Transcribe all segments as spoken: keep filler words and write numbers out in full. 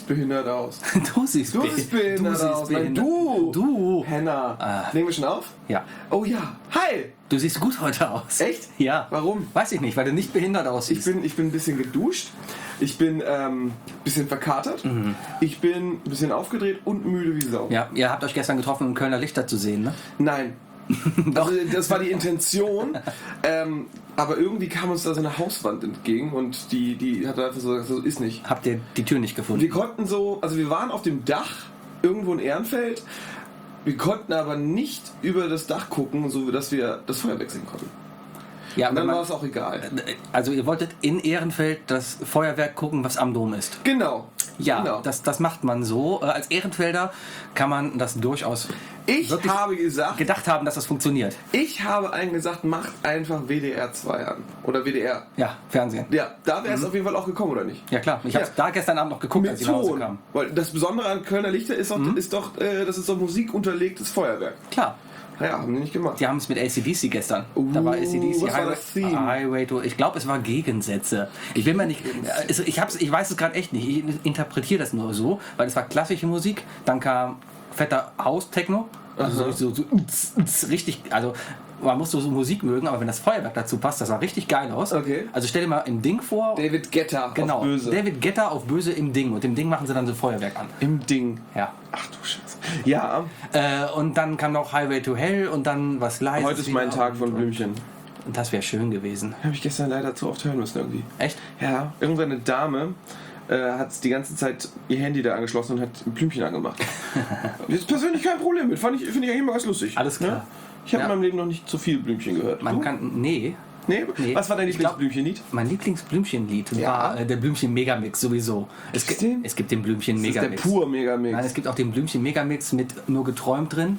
behindert aus. Du siehst, Du siehst behindert du siehst aus. behindert. Nein, du. Du. Henna. Ah. Nehmen wir schon auf? Ja. Oh ja. Hi. Du siehst gut heute aus. Echt? Ja. Warum? Weiß ich nicht, weil du nicht behindert Ich aussiehst. bin, ich bin ein bisschen geduscht. Ich bin ein ähm, bisschen verkatert. Mhm. Ich bin ein bisschen aufgedreht und müde wie Sau. Ja, ihr habt euch gestern getroffen, um Kölner Lichter zu sehen, ne? Nein. Also, das war die Intention. ähm, aber irgendwie kam uns da so eine Hauswand entgegen und die, die hat einfach so gesagt, so ist nicht. Habt ihr die Tür nicht gefunden? Wir konnten so, also wir waren auf dem Dach irgendwo in Ehrenfeld. Wir konnten aber nicht über das Dach gucken, so dass wir das Feuerwerk sehen konnten. Ja, Und dann man- war es auch egal. Also ihr wolltet in Ehrenfeld das Feuerwerk gucken, was am Dom ist. Genau. Ja, genau. das, das macht man so. Äh, Als Ehrenfelder kann man das durchaus Ich wirklich habe gesagt, gedacht haben, dass das funktioniert. ich habe allen gesagt, macht einfach W D R zwei an. Oder W D R. Ja, Fernsehen. Ja, da wäre es auf jeden Fall auch gekommen, oder nicht? Ja klar, ich habe Ja. da gestern Abend noch geguckt, als Mit ich nach Hause Ton. kam. Weil das Besondere an Kölner Lichter ist doch, ist doch äh, das ist doch musikunterlegtes Feuerwerk. Klar, Naja, haben die nicht gemacht. die haben es mit A C D C gestern. Uh, da war A C D C was war Highway, das Theme? Highway to... Ich glaube, es war Gegensätze. Ich bin mir nicht... Also ich, hab's, ich weiß es gerade echt nicht. Ich interpretiere das nur so, weil es war klassische Musik, dann kam fetter House-Techno. Also so, so, so richtig... Also man muss so, so Musik mögen, aber wenn das Feuerwerk dazu passt, das sah richtig geil aus. Okay. Also stell dir mal im Ding vor... David Guetta Genau, auf Böse. David Guetta auf Böse im Ding. Und im Ding machen sie dann so Feuerwerk an. Im Ding. Ja. Ach du Scheiße. Ja, Äh, und dann kam noch Highway to Hell und dann was Leises. heute ist mein wieder Tag und- von Blümchen. Und das wäre schön gewesen. Habe ich gestern leider zu oft hören müssen irgendwie. Echt? Ja, irgendeine Dame äh, hat die ganze Zeit ihr Handy da angeschlossen und hat ein Blümchen angemacht. Das ist persönlich kein Problem mit. Fand ich, finde ich eigentlich immer ganz lustig. Alles klar. Ne? Ich habe Ja. in meinem Leben noch nicht so viel Blümchen gehört. Man Du? kann. Nee. Nee? Nee. Was war dein Ich glaub- Lieblingsblümchenlied? Mein Lieblingsblümchenlied Ja. war äh, der Blümchen-Megamix sowieso. Es, Gibt's gi- den? es gibt den Das ist der Blümchen-Megamix. pur Megamix. Nein, es gibt auch den Blümchen-Megamix mit nur geträumt drin.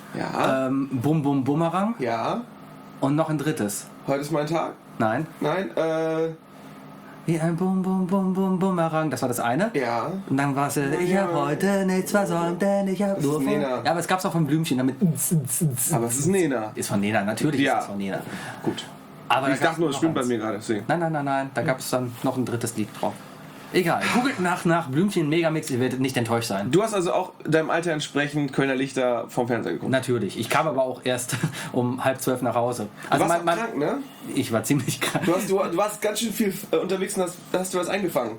Ja, Ähm, Bum Bum Bumerang ja. und noch ein drittes. Heute ist mein Tag. Nein. Nein, äh, Wie ein Bum Bum Bum Bum Bumerang. Das war das eine. ja. Und dann war es, äh, ich Ja. hab heute nichts versäumt, denn ich hab Das nur ist von... Nena. Ja, aber es gab es auch von Blümchen damit. Aber es ist Nena. Ist von Nena, natürlich Ja. ist es von Nena. Gut. Aber da Ich gab's dachte nur, es noch stimmt bei eins. mir gerade. Deswegen. Nein, nein, nein, nein. Da gab es dann noch ein drittes Lied drauf. Egal. Googelt nach, nach Blümchen Megamix, ihr werdet nicht enttäuscht sein. Du hast also auch deinem Alter entsprechend Kölner Lichter vom Fernseher geguckt. Natürlich. Ich kam aber auch erst um halb zwölf nach Hause. Du Also warst mein, auch mein, krank, ne? ich war ziemlich krank. Du, hast, du, du warst ganz schön viel äh, unterwegs und hast, hast du was eingefangen.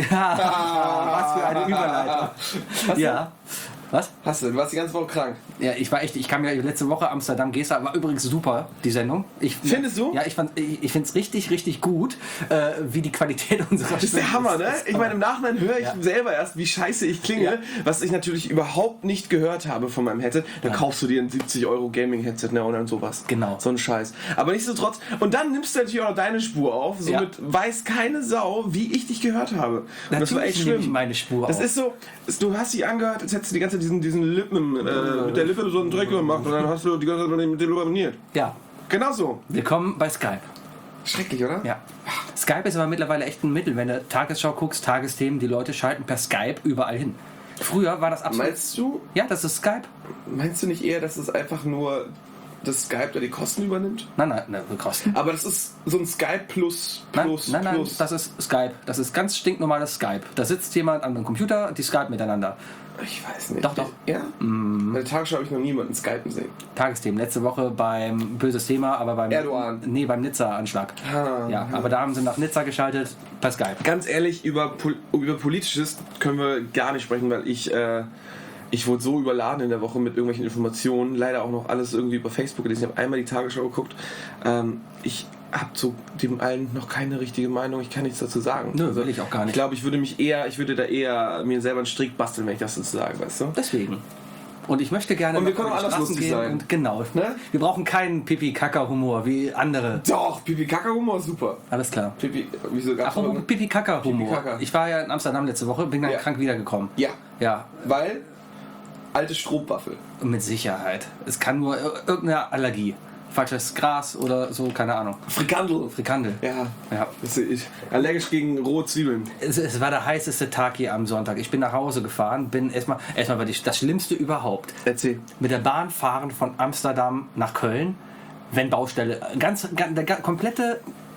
Was für eine Überleitung. Hast Ja. Was? Du? Hast du, du warst die ganze Woche krank. Ja, ich war echt, ich kam ja letzte Woche Amsterdam Gesta, war übrigens super, die Sendung. Ich, Findest du? Ja, ich, fand, ich, ich finde es richtig, richtig gut, äh, wie die Qualität unserer Das ist der Hammer, ne? Ich meine, im Nachhinein höre ich Ja. selber erst, wie scheiße ich klinge, Ja. was ich natürlich überhaupt nicht gehört habe von meinem Headset. Da Ja. kaufst du dir ein siebzig Euro Gaming-Headset, ne, und dann sowas. Genau. So ein Scheiß. Aber nichtsdestotrotz, und dann nimmst du natürlich auch noch deine Spur auf, somit weiß keine Sau, wie ich dich gehört habe. Und das war echt Natürlich nehme ich schlimm. meine Spur Das auf. ist so, du hast sie angehört, als hättest du die ganze Zeit diesen, diesen Lippen, äh, mit der Lippe so einen Dreck gemacht und dann hast du die ganze Zeit mit dem abonniert. Ja, Genau so. willkommen bei Skype. Schrecklich, oder? Ja. Skype ist aber mittlerweile echt ein Mittel. Wenn du Tagesschau guckst, Tagesthemen, die Leute schalten per Skype überall hin. Früher war das absolut... Meinst du, Ja, das ist Skype. meinst du nicht eher, dass es einfach nur das Skype da die Kosten übernimmt? Nein, nein, nein, Kosten. Aber das ist so ein Skype plus, Nein, plus, nein, nein, plus. das ist Skype. Das ist ganz stinknormales Skype. Da sitzt jemand an einem Computer, die Skype miteinander. Ich weiß nicht. Doch, doch. Ja? Mm. Bei der Tagesschau habe ich noch niemanden Skypen sehen. Tagesthemen. Letzte Woche beim, böses Thema, aber beim... Erdogan. Nee, beim Nizza-Anschlag. Ah, ja, aber da haben sie nach Nizza geschaltet per Skype. Ganz ehrlich, über, Pol über Politisches können wir gar nicht sprechen, weil ich, äh, ich wurde so überladen in der Woche mit irgendwelchen Informationen. Leider auch noch alles irgendwie über Facebook gelesen. Ich habe einmal die Tagesschau geguckt. Ähm, ich habe zu dem allen noch keine richtige Meinung. Ich kann nichts dazu sagen. Nö, will ich auch gar nicht. Ich glaube, ich würde mich eher, ich würde da eher mir selber einen Strick basteln, wenn ich das dazu sage, weißt du? Deswegen. Und ich möchte gerne Und wir noch können auf auch die anders Straßen lustig gehen sein. Und genau. Ne? Wir brauchen keinen Pipi-Kaka-Humor wie andere. Doch, Pipi-Kaka-Humor ist super. Alles klar. Pipi, wieso gab's Apropos noch- Pipi-Kaka-Humor. Pipi-Kaka. Ich war ja in Amsterdam letzte Woche, bin dann Ja. krank wiedergekommen. Ja, Ja, weil alte Strohwaffel. mit Sicherheit. Es kann nur ir- irgendeine Allergie. Falsches Gras oder so, keine Ahnung. Frikandel. Frikandel. Ja, Ja. das ist ich. Allergisch gegen rohe Zwiebeln. Es, es war der heißeste Tag hier am Sonntag. Ich bin nach Hause gefahren, bin erstmal, erstmal war die, das Schlimmste überhaupt. Erzähl. Mit der Bahn fahren von Amsterdam nach Köln, wenn Baustelle, ganz, ganz der ga- komplette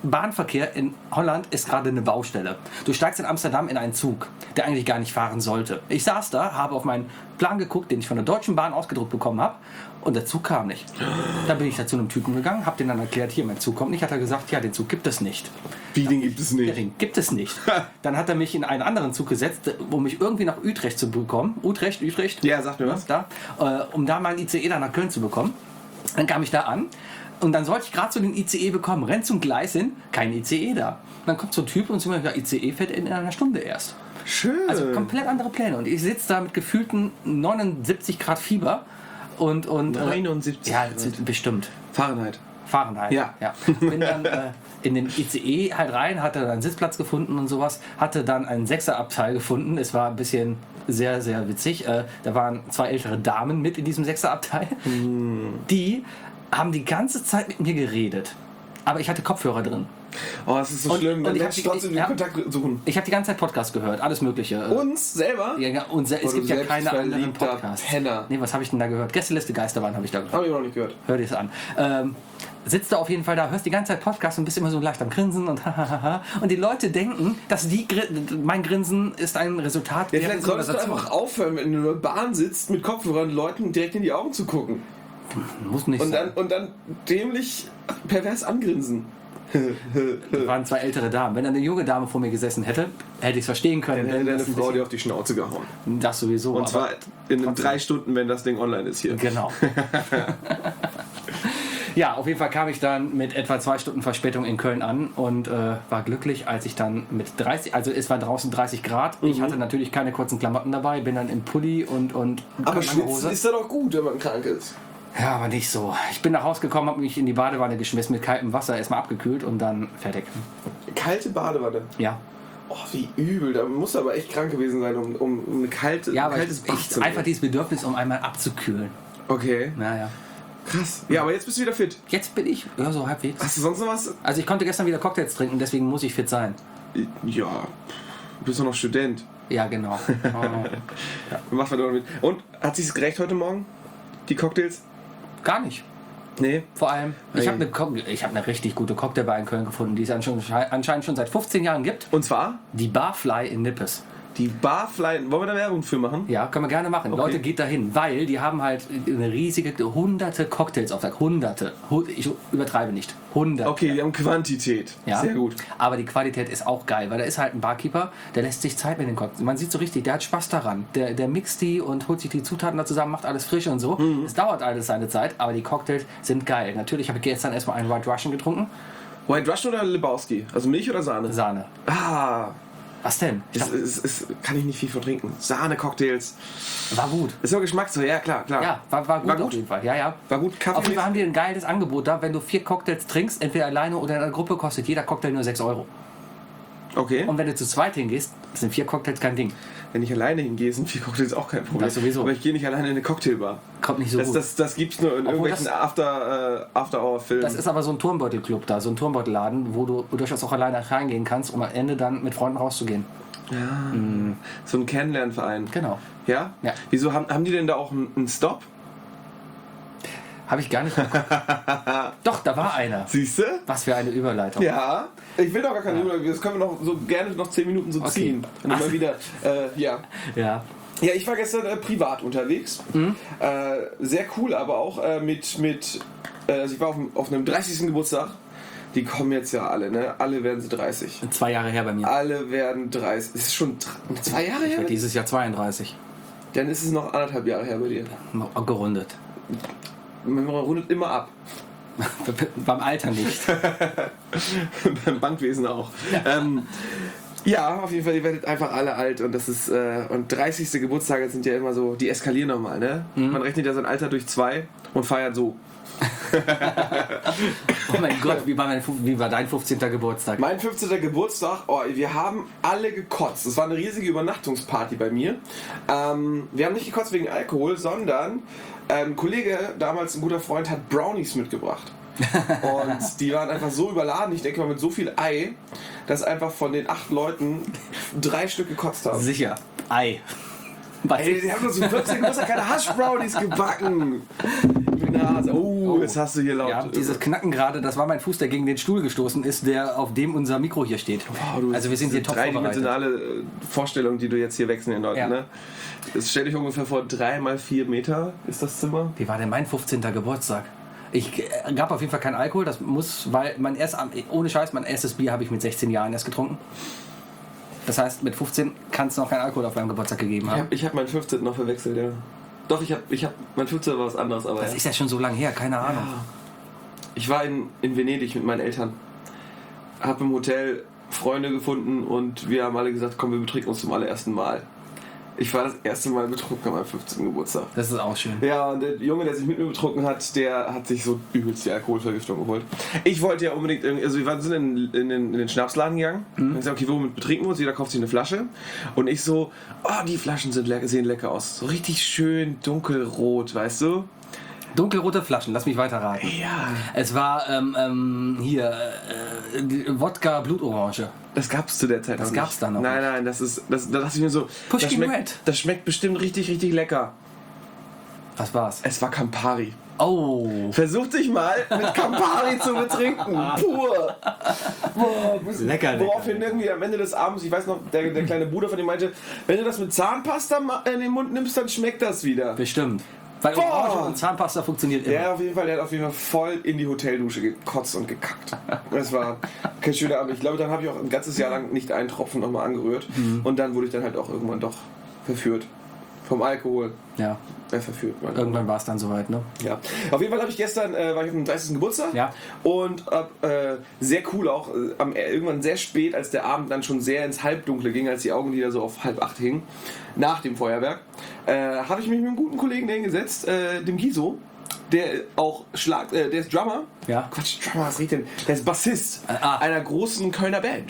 Bahnverkehr in Holland ist gerade eine Baustelle. Du steigst in Amsterdam in einen Zug, der eigentlich gar nicht fahren sollte. Ich saß da, habe auf meinen Plan geguckt, den ich von der Deutschen Bahn ausgedruckt bekommen habe, und der Zug kam nicht. Da bin ich da zu einem Typen gegangen, habe den dann erklärt, hier, mein Zug kommt nicht. Hat er gesagt, ja, den Zug gibt es nicht. Wie, den gibt es Ja, nicht? den gibt es nicht. Dann hat er mich in einen anderen Zug gesetzt, um mich irgendwie nach Utrecht zu bekommen. Utrecht, Utrecht? Ja, sag mir was. Da, äh, um da meinen I C E dann nach Köln zu bekommen. Dann kam ich da an und dann sollte ich gerade so den I C E bekommen. Renn zum Gleis hin, kein I C E da. Und dann kommt so ein Typ und sagt, ja, I C E fährt in einer Stunde erst. Schön. Also komplett andere Pläne. Und ich sitze da mit gefühlten neunundsiebzig Grad Fieber. Und, und, neunundsiebzig Ja, Grad. bestimmt. Fahrenheit. Fahrenheit. Ja. ja. Bin dann äh, in den I C E halt rein, hatte dann einen Sitzplatz gefunden und sowas, hatte dann einen Sechserabteil gefunden. Es war ein bisschen sehr, sehr witzig. Äh, da waren zwei ältere Damen mit in diesem Sechserabteil. Mm. Die haben die ganze Zeit mit mir geredet. Aber ich hatte Kopfhörer drin. Oh, es ist so Und- schlimm. und Dann ich werde ich hab die- trotzdem den ja. Kontakt suchen. Ich habe die ganze Zeit Podcast gehört, alles Mögliche. Uns selber? Ja, ja, und se- es Oh, gibt du ja keine anderen selbstverliebter Podcasts. Penner. Nee, was habe ich denn da gehört? Gästeliste Geisterbahn habe ich da gehört. Habe ich noch nicht gehört. Hör dir es an. Ähm, sitzt du auf jeden Fall da, hörst die ganze Zeit Podcast und bist immer so leicht am Grinsen und hahaha. Und die Leute denken, dass die Grin- mein Grinsen ist ein Resultat Ja, der vielleicht solltest du Konversation. einfach aufhören, wenn du in der Bahn sitzt, mit Kopfhörern Leuten direkt in die Augen zu gucken. Muss nicht Und dann, sein. und dann dämlich pervers angrinsen. Das waren zwei ältere Damen. Wenn eine junge Dame vor mir gesessen hätte, hätte ich es verstehen können. Dann hätte wenn deine das ein Frau dir bisschen- auf die Schnauze gehauen. Das sowieso. Und aber- zwar in trotzdem. drei Stunden, wenn das Ding online ist hier. Genau. Ja, auf jeden Fall kam ich dann mit etwa zwei Stunden Verspätung in Köln an und äh, war glücklich, als ich dann mit dreißig, also es war draußen dreißig Grad. Ich hatte natürlich keine kurzen Klamotten dabei, bin dann im Pulli und, und Aber lange schwitzen ist ja doch gut, wenn man krank ist. Ja, aber nicht so. Ich bin nach Hause gekommen, habe mich in die Badewanne geschmissen mit kaltem Wasser, erstmal abgekühlt und dann fertig. Kalte Badewanne. Ja. Oh, wie übel. Da muss er aber echt krank gewesen sein, um, um, um eine kalte, Ja, ein aber kaltes ich, Bad ich, zu einfach nehmen. dieses Bedürfnis, um einmal abzukühlen. Okay, Naja. krass. Ja, aber jetzt bist du wieder fit. Jetzt bin ich, ja, so halbwegs. Hast du sonst noch was? Also ich konnte gestern wieder Cocktails trinken, deswegen muss ich fit sein. Ja, du bist doch noch Student. Ja, genau. Oh. Mach mal doch mit. Und, hat sich's gerecht heute Morgen? Die Cocktails? Gar nicht. Nee. Vor allem, ich Hey. habe eine, Co- ich hab eine richtig gute Cocktailbar in Köln gefunden, die es anscheinend anscheinend schon seit fünfzehn Jahren gibt. Und zwar? Die Barfly in Nippes. Die Barfly. Wollen wir da Werbung für machen? Ja, können wir gerne machen. Okay. Leute, geht dahin, weil die haben halt eine riesige, hunderte Cocktails auf der Hunderte. Hu- Ich übertreibe nicht. Hunderte. Okay, wir haben Quantität. Ja. Sehr gut. Aber die Qualität ist auch geil, weil da ist halt ein Barkeeper, der lässt sich Zeit mit den Cocktails. Man sieht so richtig, der hat Spaß daran. Der, der mixt die und holt sich die Zutaten da zusammen, macht alles frisch und so. Es dauert alles seine Zeit, aber die Cocktails sind geil. Natürlich habe ich gestern erstmal einen White Russian getrunken. White Russian oder Lebowski? Also Milch oder Sahne? Sahne. Ah, Was denn? Ich das dachte, ist, ist, kann ich nicht viel von trinken. Sahne-Cocktails. war gut. Ist nur Geschmackssache, ja klar, klar. Ja, war, war gut War gut? auf jeden Fall. Ja, ja. War gut. Kaffee? Auf jeden Fall haben die ein geiles Angebot da. Wenn du vier Cocktails trinkst, entweder alleine oder in einer Gruppe, kostet jeder Cocktail nur sechs Euro. Okay. Und wenn du zu zweit hingehst, sind vier Cocktails kein Ding. Wenn ich alleine hingehe, sind vier Cocktails auch kein Problem. Das sowieso. Aber ich gehe nicht alleine in eine Cocktailbar. Kommt nicht so Das, gut. das, das gibt's nur in Obwohl irgendwelchen das- After, äh, After-Hour-Filmen. Das ist aber so ein Turmbeutelclub da, so ein Turmbeutelladen, wo du durchaus auch alleine reingehen kannst, um am Ende dann mit Freunden rauszugehen. so ein Kennenlernverein. Genau. Ja? Ja. Wieso haben, haben die denn da auch einen, einen Stop? Habe ich gar nicht geguckt. Doch, da war einer. Siehst du? Was für eine Überleitung. Ja. Ich will doch gar keine Überleitung. Das können wir noch so gerne noch zehn Minuten so Okay. ziehen. Und immer wieder, äh, ja. Ja. Ja, ich war gestern äh, privat unterwegs. Mhm. Äh, sehr cool, aber auch äh, mit, mit äh, also ich war auf, auf einem dreißigsten Geburtstag. Die kommen jetzt ja alle, ne? Alle werden sie dreißig. Zwei Jahre her bei mir. Alle werden dreißig. Ist es schon dr- zwei Jahre her? Dieses Jahr zweiunddreißig. Dann ist es noch anderthalb Jahre her bei dir. Gerundet. Man rundet immer ab. Beim Alter nicht. Beim Bankwesen auch. Ja. Ähm, ja, auf jeden Fall, ihr werdet einfach alle alt und das ist äh, und dreißigste Geburtstage sind ja immer so, die eskalieren nochmal, ne? Mhm. Man rechnet ja sein Alter durch zwei und feiert so. Oh mein Gott, wie war, mein, wie war dein fünfzehnter Geburtstag? Mein fünfzehnter Geburtstag, oh, wir haben alle gekotzt. Es war eine riesige Übernachtungsparty bei mir. Ähm, wir haben nicht gekotzt wegen Alkohol, sondern ein Kollege, damals ein guter Freund, hat Brownies mitgebracht. Und die waren einfach so überladen, ich denke mal mit so viel Ei, dass einfach von den acht Leuten drei Stück gekotzt haben. Sicher. Ei. Ey, die haben doch so vierzehn Größer keine Hash-Brownies gebacken. Nase. Oh, jetzt hast du hier laut. Ja, dieses Knacken gerade, das war mein Fuß, der gegen den Stuhl gestoßen ist, der auf dem unser Mikro hier steht. Wow, du, also wir sind hier top vorbereitet. Dreidimensionale Vorstellung, die du jetzt hier wechseln in Leuten, Ja. ne? Das stell dich ungefähr vor, drei mal vier Meter ist das Zimmer. Wie war denn mein fünfzehnter Geburtstag? Ich äh, gab auf jeden Fall keinen Alkohol, das muss, weil mein erst, ohne Scheiß, mein erstes Bier habe ich mit sechzehn Jahren erst getrunken. Das heißt, mit fünfzehn kann es noch keinen Alkohol auf meinem Geburtstag gegeben Ich haben. habe ich hab meinen fünfzehnten noch verwechselt, ja. Doch, ich habe, ich hab, mein fünfzehnter war was anderes, aber Das ja. ist ja schon so lange her, keine Ahnung. Ich war in, in Venedig mit meinen Eltern, habe im Hotel Freunde gefunden und wir haben alle gesagt, komm, wir betrinken uns zum allerersten Mal. Ich war das erste Mal betrunken an meinem fünfzehnten Geburtstag. Das ist auch schön. Ja, und der Junge, der sich mit mir betrunken hat, der hat sich so übelst die Alkoholvergiftung geholt. Ich wollte ja unbedingt, irgendwie- also wir waren- sind in, in, den, in den Schnapsladen gegangen und haben gesagt, okay, womit betrinken wir uns? Jeder kauft sich eine Flasche. Und ich so, oh, die Flaschen sind lecker, sehen lecker aus. So richtig schön dunkelrot, weißt du? Dunkelrote Flaschen, lass mich weiter raten. Ja. Es war ähm, ähm, hier äh, die Wodka Blutorange. Das gab's zu der Zeit Das noch gab's nicht. da noch Nein, nicht. nein, das ist, das, da dachte ich mir so, das Pushkin schmeckt, Red. das schmeckt bestimmt richtig, richtig lecker. Was war's? Es war Campari. Oh. Versuch dich mal mit Campari zu betrinken. Pur. Boah, bis- Lecker, Woraufhin lecker. irgendwie am Ende des Abends, ich weiß noch, der, der kleine Bruder von dem meinte, wenn du das mit Zahnpasta ma- in den Mund nimmst, dann schmeckt das wieder. Bestimmt. Weil Boah. Orange und Zahnpasta funktioniert immer. Der auf jeden Fall, der hat auf jeden Fall voll in die Hoteldusche gekotzt und gekackt. Das war kein schöner Abend. Ich glaube, dann habe ich auch ein ganzes Jahr lang nicht einen Tropfen nochmal angerührt. Mhm. Und dann wurde ich dann halt auch irgendwann doch verführt. Vom Alkohol. Ja. Äh, verführt. Man. Irgendwann war es dann soweit, ne? Ja. Auf jeden Fall habe ich gestern, äh, war ich auf dem dreißigsten Geburtstag. Ja. Und hab, äh, sehr cool auch, äh, am, äh, irgendwann sehr spät, als der Abend dann schon sehr ins Halbdunkle ging, als die Augenlider so auf halb acht hingen, nach dem Feuerwerk, äh, habe ich mich mit einem guten Kollegen hingesetzt, äh, dem Giso, der auch Schlag, äh, der ist Drummer. Ja. Quatsch, Drummer, was redet denn? Der ist Bassist Äh, ah. einer großen Kölner Band.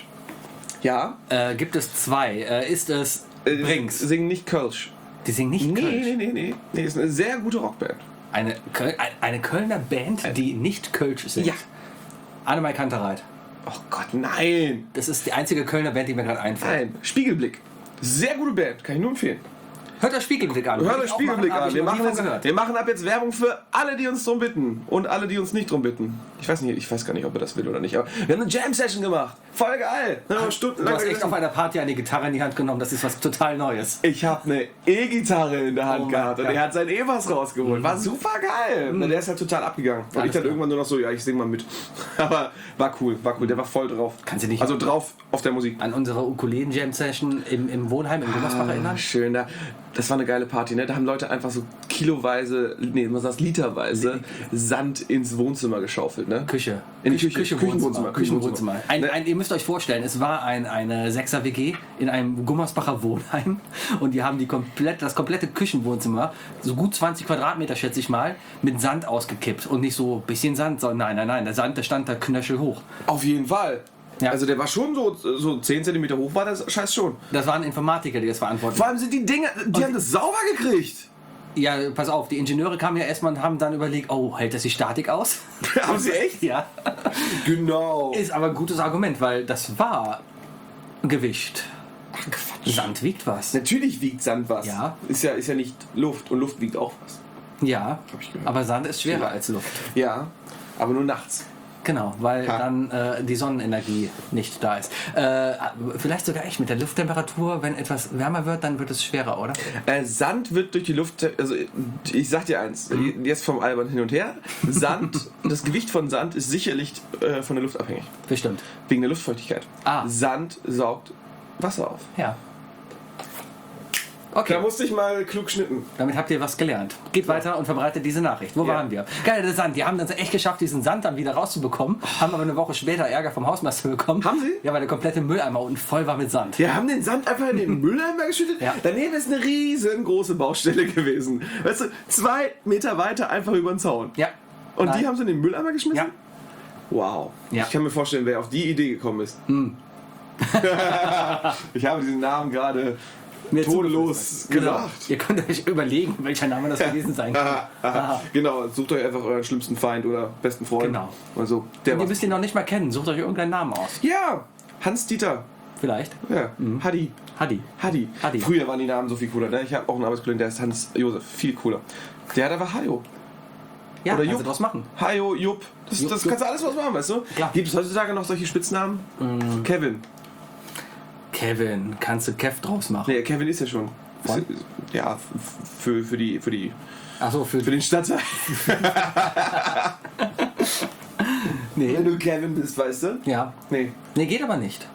Ja. Äh, gibt es zwei. Äh, ist es Äh, Brinks? Singen nicht Kölsch. Die singen nicht Nee, Kölsch. nee, nee, nee. Nee, ist eine sehr gute Rockband. Eine, Köl ein- eine Kölner Band, die nicht Kölsch singt. Ja. Annemai Kantereit. Oh Gott, nein. Das ist die einzige Kölner Band, die mir gerade einfällt. Nein. Spiegelblick. Sehr gute Band, kann ich nur empfehlen. Hört euch Spiegelblick an. Hört Würde euch ich auch Spiegelblick machen, hab an. ich Wir noch nie machen, von jetzt, gehört. wir machen ab jetzt Werbung für alle, die uns drum bitten. Und alle, die uns nicht drum bitten. Ich weiß nicht, ich weiß gar nicht, ob er das will oder nicht. Aber wir haben eine Jam-Session gemacht. Voll geil. Wir haben Du stundenlang hast echt gesessen. auf einer Party eine Gitarre in die Hand genommen. Das ist was total Neues. Ich habe eine E-Gitarre in der Hand Oh mein gehabt und Gott. er hat sein E-Bass rausgeholt. War super geil. Und der ist halt total abgegangen. Und Alles ich dann klar. irgendwann nur noch so, ja, ich sing mal mit. Aber war cool, war cool. Der war voll drauf. Kannst du dich Also drauf auf der Musik. an unsere Ukulelen-Jam-Session im, im Wohnheim in Gummersbach erinnern? Ah, schön, da, das war eine geile Party, ne? Da haben Leute einfach so kiloweise, nee, man sagt literweise Sand ins Wohnzimmer geschaufelt, ne? Küche. In die Küche. Küche, Küchenwohnzimmer. Wohnzimmer. Küchenwohnzimmer. Ein, Ne? ein, ihr müsst euch vorstellen, es war ein, eine Sechser-W G in einem Gummersbacher Wohnheim und die haben die komplett, das komplette Küchenwohnzimmer, so gut zwanzig Quadratmeter schätze ich mal, mit Sand ausgekippt. Und nicht so ein bisschen Sand, sondern nein, nein, nein, der Sand, der stand da knöchelhoch. Auf jeden Fall. Ja. Also der war schon so, so zehn Zentimeter hoch, war das Scheiß schon. Das waren Informatiker, die das verantworten. Vor allem sind die Dinge, die haben das sauber gekriegt. Ja, pass auf, die Ingenieure kamen ja erstmal und haben dann überlegt, oh, hält das die Statik aus? Haben sie echt? Ja. Genau. Ist aber ein gutes Argument, weil das war Gewicht. Ach Quatsch. Sand wiegt was. Natürlich wiegt Sand was. Ja. Ist ja, ist ja nicht Luft und Luft wiegt auch was. Ja, Hab ich gehört. aber Sand ist schwerer als Luft. Ja, aber nur nachts. Genau, weil Ha. dann äh, die Sonnenenergie nicht da ist. Äh, vielleicht sogar echt mit der Lufttemperatur, wenn etwas wärmer wird, dann wird es schwerer, oder? Äh, Sand wird durch die Luft, also ich sag dir eins, jetzt vom Albern hin und her, Sand, das Gewicht von Sand ist sicherlich äh, von der Luft abhängig, Bestimmt. wegen der Luftfeuchtigkeit. Ah. Sand saugt Wasser auf. Ja. Da Okay, musste ich mal klug schnitten. damit habt ihr was gelernt. Geht weiter und verbreitet diese Nachricht. Wo Ja. waren wir? Geil, der Sand. Die haben dann echt geschafft, diesen Sand dann wieder rauszubekommen, haben aber eine Woche später Ärger vom Hausmeister bekommen. Haben sie? Ja, weil der komplette Mülleimer unten voll war mit Sand. Wir haben den Sand einfach in den Mülleimer geschüttet. Ja. Daneben ist eine riesengroße Baustelle gewesen. Weißt du, zwei Meter weiter einfach über den Zaun. Ja. Und Nein. die haben sie in den Mülleimer geschmissen? Ja. Wow. Ja. Ich kann mir vorstellen, wer auf die Idee gekommen ist. Hm. Ich habe diesen Namen gerade Mir tonlos Genau. gesagt. Ihr könnt euch überlegen, welcher Name das gewesen sein könnte. Aha, aha. Genau, sucht euch einfach euren schlimmsten Feind oder besten Freund. Genau. Also, der Und ihr was- müsst ihn noch nicht mal kennen. Sucht euch irgendeinen Namen aus. Ja, Hans-Dieter. Vielleicht. Ja, mhm. Hadi. Hadi. Hadi. Hadi. Früher waren die Namen so viel cooler. Ne? Ich habe auch einen Arbeitskollegen, der ist Hans-Josef. Viel cooler. Der hat aber Hajo. Ja, oder kannst Jupp. du draus machen. Hajo, Jupp. Das, Jupp, das Jupp. kannst du alles was machen, weißt du? Klar. Gibt es heutzutage noch solche Spitznamen? Mm. Kevin. Kevin, kannst du Kev draus machen? Nee, Kevin ist ja schon. Wann? Ist, ja, f- für, für die, für die, Achso, für, für den Stadtteil. Nee. Wenn du Kevin bist, weißt du? Ja. Nee. Nee, geht aber nicht.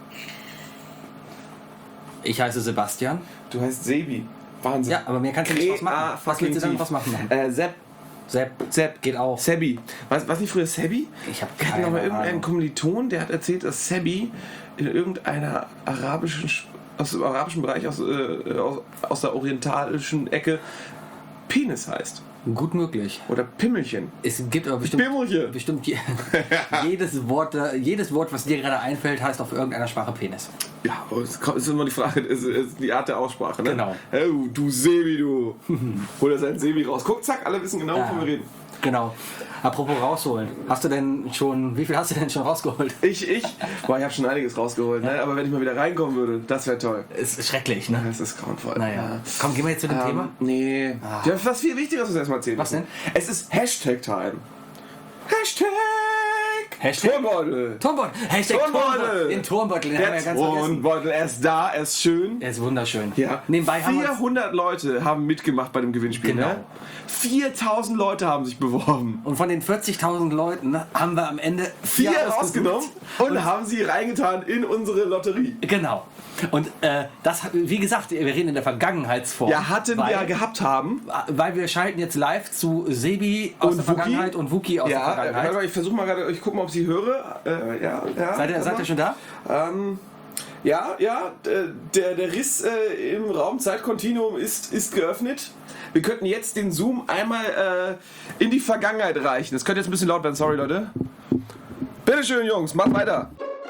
Ich heiße Sebastian. Du heißt Sebi. Wahnsinn. Ja, aber mir kannst du nicht was machen. Was willst du dann was machen? Äh, Sepp. Sepp. Sepp. Geht auch. Sebi. Was, was nicht früher Sebi? Ich habe Wir hatten keine noch mal irgendeinen Ahnung. Kommiliton, der hat erzählt, dass Sebi in irgendeiner arabischen, Sch- aus dem arabischen Bereich, aus, äh, aus, aus der orientalischen Ecke, Penis heißt. Gut möglich. Oder Pimmelchen. Es gibt aber bestimmt, Pimmelchen. bestimmt je, jedes, Wort, äh, jedes Wort, was dir gerade einfällt, heißt auf irgendeiner Sprache Penis. Ja, aber es ist immer die Frage, es ist die Art der Aussprache. Ne? Genau. Hey, du Sebi, du. Hol er seinen Sebi raus. Guck, zack, alle wissen genau, wovon Ja. wir reden. Genau. Apropos rausholen. Hast du denn schon, wie viel hast du denn schon rausgeholt? Ich, ich, boah, ich habe schon einiges rausgeholt, ne? Aber wenn ich mal wieder reinkommen würde, das wäre toll. Ist schrecklich, ne? Das ist grauenvoll. Naja. Komm, gehen wir jetzt zu dem Ähm, Thema. Nee. Ah. Ja, was viel wichtiger ist, erstmal erzählen. Was müssen. denn? Es ist Hashtag-Time. Hashtag! Hashtag? Turmbeutel! Turmbeutel. Hashtag Turmbeutel. Turmbeutel. Den Turmbeutel, den haben wir ja Der ganz vergessen. Turmbeutel, er ist da, er ist schön. Er ist wunderschön. Ja. Nebenbei haben wir uns, vierhundert Leute haben mitgemacht bei dem Gewinnspiel. Genau. Ne? viertausend Leute haben sich beworben. und von den vierzigtausend Leuten haben wir am Ende Vier vier ausgesucht. rausgenommen und haben sie reingetan in unsere Lotterie. Genau. Und äh, das, wie gesagt, wir reden in der Vergangenheitsform. Ja, hatten weil, wir ja gehabt haben. Weil wir schalten jetzt live zu Sebi aus Und der Wookie. Vergangenheit und Wookie aus der Ja, Vergangenheit. äh, ich versuche mal gerade, ich gucke mal, ob ich sie höre. Äh, ja, ja, Seid ihr, seid ihr schon da? Ähm, ja, ja, d- der, der Riss äh, im Raum-Zeit-Kontinuum ist, ist geöffnet. Wir könnten jetzt den Zoom einmal äh, in die Vergangenheit reichen. Das könnte jetzt ein bisschen laut werden, sorry Leute. Bitteschön, Jungs, macht weiter.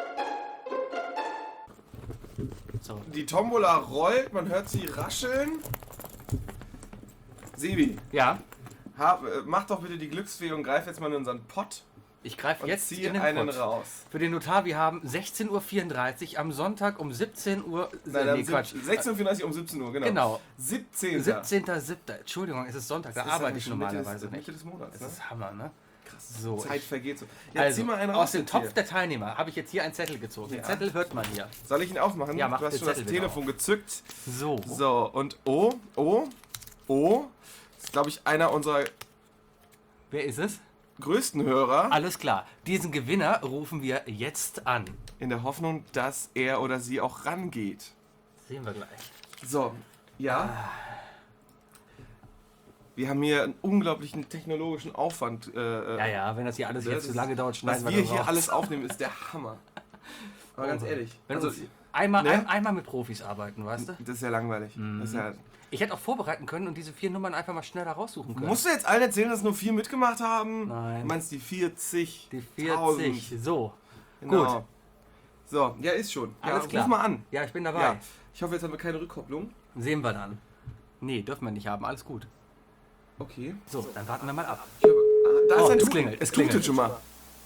So. Die Tombola rollt, man hört sie rascheln. Sebi, Ja, hab, äh, mach doch bitte die Glücksfee und greif jetzt mal in unseren Pott ich greife und jetzt zieh in den einen Pott. raus. Für den Notar, wir haben sechzehn Uhr vierunddreißig am Sonntag um siebzehn Uhr. Nein, nee, dann Quatsch. sechzehn Uhr vierunddreißig um siebzehn Uhr, genau. Genau. siebzehnten siebzehnter siebter Entschuldigung, es ist Sonntag, da Das ist arbeite ja ich schon Mitte normalerweise des, nicht. Mitte des Monats. Das Ne? ist Hammer, ne? Krass. So, Zeit ich- vergeht so. Ja, Also, zieh mal einen raus. aus dem jetzt Topf hier. der Teilnehmer habe ich jetzt hier einen Zettel gezogen. Den Ja. Zettel hört man hier. Soll ich ihn aufmachen? Ja, mach du hast den schon das Zettel bitte Telefon gezückt. So. So, und O, O, O, das ist, glaube ich, einer unserer Wer ist es? größten Hörer, Alles klar. Diesen Gewinner rufen wir jetzt an. in der Hoffnung, dass er oder sie auch rangeht. Sehen wir gleich. So, ja. Wir haben hier einen unglaublichen technologischen Aufwand. Äh, Ja, ja, wenn das hier alles Das jetzt zu ist- lange dauert, Was schneiden wir wir das hier raus. alles aufnehmen, ist der Hammer. Aber ganz ehrlich, Wenn also, uns einmal, ne? ein, einmal mit Profis arbeiten, weißt du? das ist ja langweilig. Das ist ja, Ich hätte auch vorbereiten können und diese vier Nummern einfach mal schneller raussuchen können. musst du jetzt allen erzählen, dass nur vier mitgemacht haben? Nein. Du meinst die vierzig? Die vierzig. So. Genau. Gut. So, ja, ist schon. Ja, Alles klar. Ruf mal an. Ja, ich bin dabei. Ja. Ich hoffe, jetzt haben wir keine Rückkopplung. Sehen wir dann. Nee, dürfen wir nicht haben. Alles gut. Okay. So, dann warten wir mal ab. Ich habe, ah, da Oh, ist ein es Tut- klingelt, es Es klingelt klingelt. schon mal.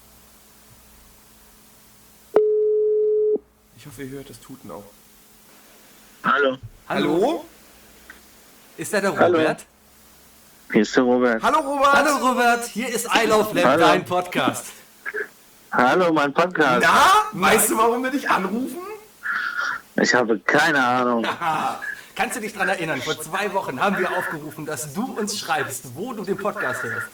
Ich hoffe, ihr hört das Tuten auch. Hallo, Hallo? Ist da der Hallo. Robert? hier ist der Robert. Hallo, Robert! Hallo Robert, hier ist I Love Lab, Hallo. dein Podcast. Hallo, mein Podcast. Na, weißt du, warum wir dich anrufen? Ich habe keine Ahnung. Kannst du dich daran erinnern, vor zwei Wochen haben wir aufgerufen, dass du uns schreibst, wo du den Podcast hörst.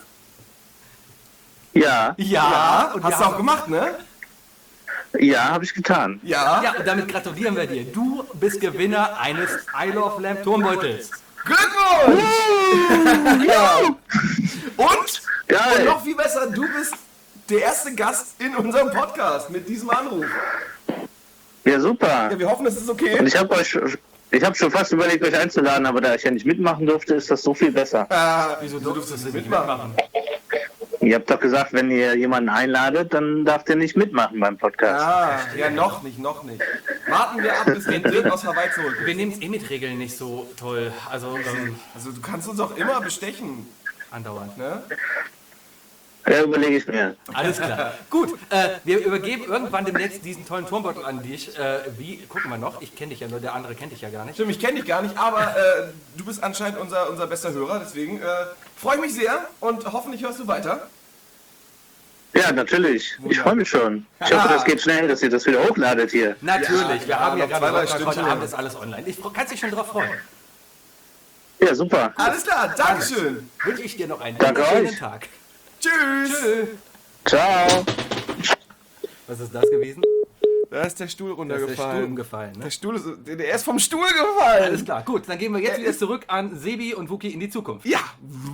Ja, Ja, und Hast du wir auch gemacht, ne? ja, habe ich getan. Ja. Ja, und damit gratulieren wir dir. Du bist Gewinner eines I Love Lamp Turmbeutels. Glückwunsch! ja. Und? Und Geil. noch viel besser, du bist der erste Gast in unserem Podcast mit diesem Anruf. Ja, super. Ja, wir hoffen, es ist Und okay. ich habe euch, ich habe schon fast überlegt, euch einzuladen, aber da ich ja nicht mitmachen durfte, ist das so viel besser. Äh, Wieso durftest du nicht mitmachen? Ihr habt doch gesagt, wenn ihr jemanden einladet, dann darf der nicht mitmachen beim Podcast. Ah, ja, noch nicht, noch nicht. Warten wir ab, bis wir den Dirk aus Hawaii zurück. Wir nehmen es eh mit Regeln nicht so toll. Also ähm, Also du kannst uns auch immer bestechen, andauernd. ne? Ja, überlege ich mir. Alles klar. Gut, äh, wir übergeben irgendwann demnächst diesen tollen Turmbeutel an dich. Äh, wie, gucken wir noch, ich kenne dich ja nur, der andere kennt dich ja gar nicht. Stimmt, ich kenne dich gar nicht, aber äh, du bist anscheinend unser, unser bester Hörer, deswegen äh, freue ich mich sehr und hoffentlich hörst du weiter. Ja, natürlich. Ich freue mich schon. Ich hoffe, das geht schnell, dass ihr das wieder hochladet hier. Natürlich, wir Ja, haben ja noch zwei, gerade drei Sonntag, heute Stündchen. Abend ist alles online. Ich kann dich schon drauf freuen. Ja, super. Alles klar, Dankeschön. Wünsche ich dir noch einen Danke schönen euch. Tag. Tschüss. Tschüss. Ciao. Was ist das gewesen? Da ist der Stuhl Da ist runtergefallen. der Stuhl umgefallen. Ne? Der Stuhl ist, der ist vom Stuhl gefallen. Alles klar, gut, dann gehen wir jetzt wieder zurück an Sebi und Wookie in die Zukunft. Ja.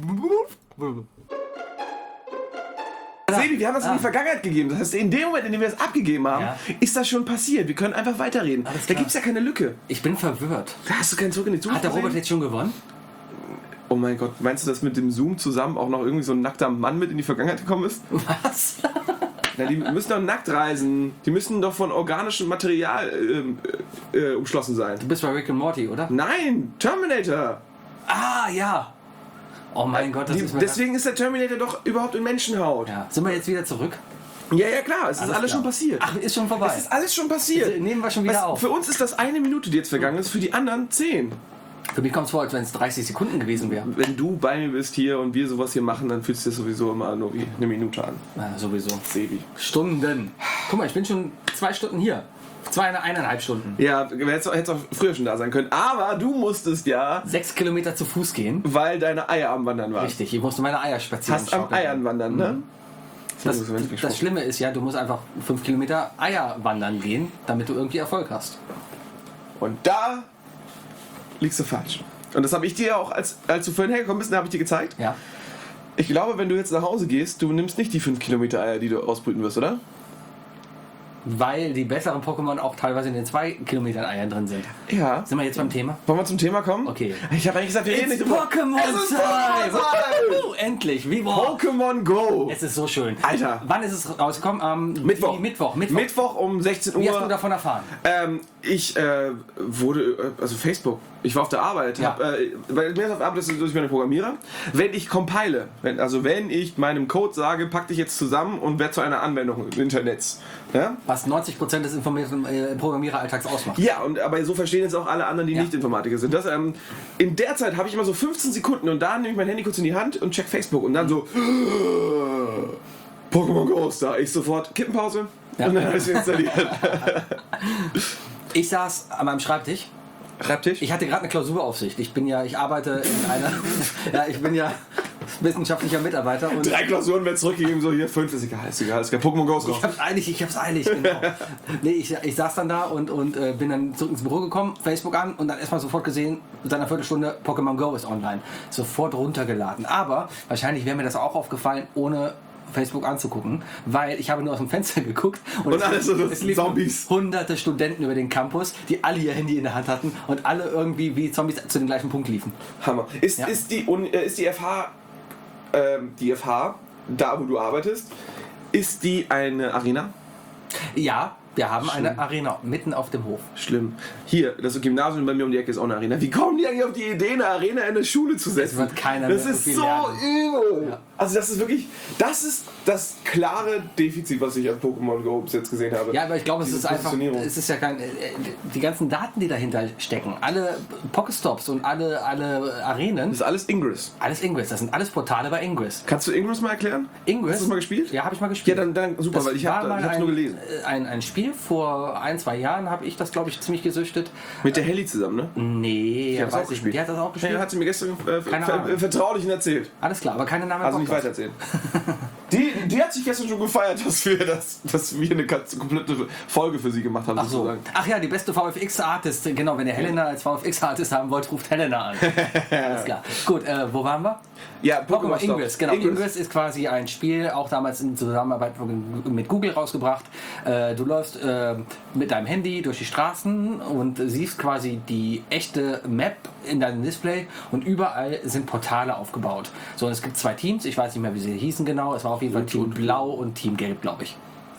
Sebi, wir haben das in die Vergangenheit gegeben. Das heißt, in dem Moment, in dem wir das abgegeben haben, Ja. ist das schon passiert. Wir können einfach weiterreden. Alles Da klar. gibt es ja keine Lücke. Ich bin verwirrt. Da hast du keinen Zurück in die Zukunft Hat der Robert gesehen? jetzt schon gewonnen? Oh mein Gott, meinst du, dass mit dem Zoom zusammen auch noch irgendwie so ein nackter Mann mit in die Vergangenheit gekommen ist? Was? Na, die müssen doch nackt reisen. Die müssen doch von organischem Material ähm, äh, äh, umschlossen sein. Du bist bei Rick and Morty, oder? Nein, Terminator. Ah, ja. Oh mein Gott, das Die, ist mir deswegen ist der Terminator doch überhaupt in Menschenhaut. Ja. Sind wir jetzt wieder zurück? Ja, ja, klar, es ist Alles alles klar. schon passiert. Ach, ist schon vorbei. Es ist alles schon passiert. Also, nehmen wir schon wieder Was, auf. Für uns ist das eine Minute, die jetzt vergangen ist, für die anderen zehn. Für mich kommt es vor, als wenn es dreißig Sekunden gewesen wäre. Wenn du bei mir bist hier und wir sowas hier machen, dann fühlt sich das sowieso immer nur wie eine Minute an. Ja, sowieso. Sebi. Stunden. Guck mal, ich bin schon zwei Stunden hier. Zwei, eineinhalb Stunden. Ja, hättest hättest auch früher schon da sein können. Aber du musstest ja, Sechs Kilometer zu Fuß gehen. weil deine Eier am Wandern waren. Richtig, ich musste meine Eier spazieren. Hast am Eiern wandern, ne? Das, Das ist das Schlimme ist ja, du musst einfach fünf Kilometer Eier wandern gehen, damit du irgendwie Erfolg hast. Und da liegst du falsch. Und das habe ich dir auch, als, als du vorhin hergekommen bist, habe ich dir gezeigt. Ja. Ich glaube, wenn du jetzt nach Hause gehst, du nimmst nicht die fünf Kilometer Eier, die du ausbrüten wirst, oder? Weil die besseren Pokémon auch teilweise in den zwei Kilometern Eiern drin sind. Ja. Sind wir jetzt beim Thema? Wollen wir zum Thema kommen? Okay. Ich habe eigentlich gesagt, wir reden It's nicht drüber. Pokémon Es ist Time! Pokémon-Time! Uh, endlich! Wie wow. Pokémon Go! Es ist so schön. Alter. Wann ist es rausgekommen? Am Mittwoch. wie- Mittwoch. Mittwoch. Mittwoch um sechzehn Uhr. Wie hast du davon erfahren? Ähm, ich äh, wurde, äh, also Facebook, ich war auf der Arbeit, Ja. hab, äh, weil mir ist auf der Arbeit, das ist durch meine Programmierer, wenn ich compile, wenn, also wenn ich meinem Code sage, pack dich jetzt zusammen und werde zu einer Anwendung im Internet. Ja? Was neunzig Prozent des informierten äh, Programmiereralltags ausmacht. Ja, und aber so verstehen jetzt auch alle anderen, die Ja. nicht Informatiker sind. Das, ähm, in der Zeit habe ich immer so fünfzehn Sekunden und dann nehme ich mein Handy kurz in die Hand und check Facebook und dann so Pokémon Go ist da. Ich sofort Kippenpause Ja. und dann habe ich es installiert. Ich saß an meinem Schreibtisch. Schreibtisch? Ich hatte gerade eine Klausuraufsicht. Ich bin ja, ich arbeite in einer, ja, ich bin ja wissenschaftlicher Mitarbeiter und Drei Klausuren werden zurückgegeben, so hier, fünf ist egal, ist egal, ist egal. Pokémon Go ist raus. ich hab's eilig, ich hab's eilig, genau. Nee, ich, ich saß dann da und, und äh, bin dann zurück ins Büro gekommen, Facebook an und dann erstmal sofort gesehen, seit einer Viertelstunde Pokémon Go ist online. Sofort runtergeladen. Aber wahrscheinlich wäre mir das auch aufgefallen, ohne Facebook anzugucken, weil ich habe nur aus dem Fenster geguckt und, Und alles so es liefen Zombies. hunderte Studenten über den Campus, die alle ihr Handy in der Hand hatten und alle irgendwie wie Zombies zu dem gleichen Punkt liefen. Hammer. Ist, Ja. ist, die, Uni- äh, ist die F H, ähm, die F H, da wo du arbeitest, ist die eine Arena? Ja, wir haben eine Arena mitten auf dem Hof. Schlimm. Hier, das Gymnasium bei mir um die Ecke ist auch eine Arena. Wie kommen die eigentlich auf die Idee, eine Arena in eine Schule zu setzen? wird keiner Das mehr ist irgendwie so lernen. übel. Ja. Also das ist wirklich, das ist das klare Defizit, was ich an Pokémon Go bis jetzt gesehen habe. Ja, aber ich glaube, es Diese ist einfach, Positionierung. es ist ja kein, äh, die ganzen Daten, die dahinter stecken, alle Pokestops und alle, alle Arenen, Das ist alles Ingress. alles Ingress, das sind alles Portale bei Ingress. Kannst du Ingress mal erklären? Ingress? Hast du das mal gespielt? Ja, habe ich mal Ja, gespielt. dann, dann super, Das weil ich war habe mal ich hab's ein, nur gelesen. äh, Ein, ein Spiel vor ein, zwei Jahren habe ich das, glaube ich, ziemlich gesüchtet. Mit der Helly zusammen, ne? Nee, Die hat das weiß auch ich gespielt. nicht. Die hat das auch gespielt. Ja, hat sie mir gestern äh, Keine ver Ahnung. äh, vertraulichen erzählt. Alles klar, aber keine Namen. Also nicht weitererzählen. Die, die hat sich gestern schon gefeiert, dass wir, das, dass wir eine ganz komplette Folge für sie gemacht haben. Ach so. sozusagen. Ach ja, die beste V F X-Artist. Genau, wenn ihr Helena als V F X-Artist haben wollt, ruft Helena an. Alles klar. Gut, äh, wo waren wir? Ja, Pokémon Stop. Ingress, genau. Ingress. Ingress ist quasi ein Spiel, auch damals in Zusammenarbeit mit Google rausgebracht. Äh, du läufst äh, mit deinem Handy durch die Straßen und siehst quasi die echte Map in deinem Display und überall sind Portale aufgebaut. So, und es gibt zwei Teams, ich weiß nicht mehr, wie sie hießen genau. Es war auf jeden Fall Team Blau und Team Gelb, glaube ich. Was?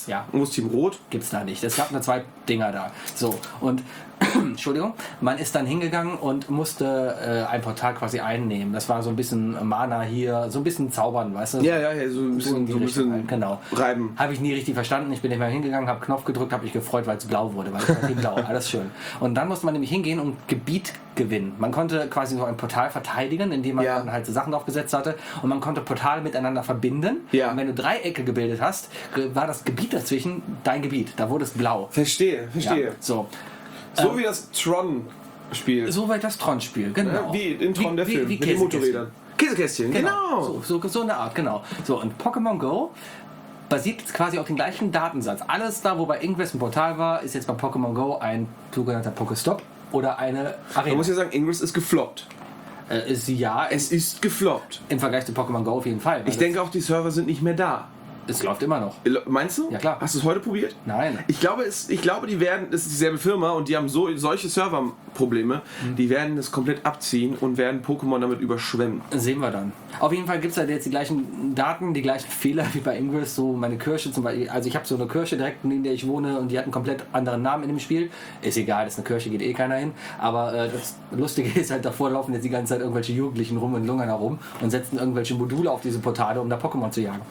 Weiß Ja. und wo ist Team Rot? Gibt's da nicht. Es gab nur zwei Dinger da. So, und Entschuldigung, man ist dann hingegangen und musste äh, ein Portal quasi einnehmen. Das war so ein bisschen Mana hier, so ein bisschen zaubern, weißt du? Ja, ja, ja, so ein bisschen, in die so ein Richtung bisschen halt, genau. reiben. Habe ich nie richtig verstanden. Ich bin nicht mehr hingegangen, habe Knopf gedrückt, habe mich gefreut, weil es blau wurde, weil es war Team blau, alles schön. Und dann musste man nämlich hingehen und Gebiet gewinnen. Man konnte quasi so ein Portal verteidigen, indem man Ja. dann halt so Sachen aufgesetzt hatte, und man konnte Portale miteinander verbinden. Ja. Und wenn du Dreiecke gebildet hast, war das Gebiet dazwischen dein Gebiet. Da wurde es blau. Verstehe, verstehe. Ja, so. So Ähm, wie das Tron-Spiel. Soweit das Tron-Spiel, genau. Ja, wie in Tron der Film, wie mit den Motorrädern. Käsekästchen, genau. So, so, so eine Art, genau. So, und Pokémon Go basiert jetzt quasi auf dem gleichen Datensatz. Alles da, wo bei Ingress ein Portal war, ist jetzt bei Pokémon Go ein sogenannter Pokéstop oder eine Man Arena. muss ja sagen, Ingress ist gefloppt. Äh, ist ja, Es ist gefloppt. im Vergleich zu Pokémon Go auf jeden Fall. weil Ich denke auch, die Server sind nicht mehr da. das, es läuft immer noch. Meinst du? Ja, klar. Hast du es heute probiert? Nein. Ich glaube, es, ich glaube, die werden, es ist dieselbe Firma und die haben so, solche Serverprobleme, Mhm. die werden es komplett abziehen und werden Pokémon damit überschwemmen. Sehen wir dann. Auf jeden Fall gibt es halt jetzt die gleichen Daten, die gleichen Fehler wie bei Ingress. So meine Kirche zum Beispiel. Also ich habe so eine Kirche direkt, in der ich wohne, und die hat einen komplett anderen Namen in dem Spiel. Ist egal, das ist eine Kirche, geht eh keiner hin. Aber äh, das Lustige ist halt, davor laufen jetzt die ganze Zeit irgendwelche Jugendlichen rum und lungern herum und setzen irgendwelche Module auf diese Portale, um da Pokémon zu jagen.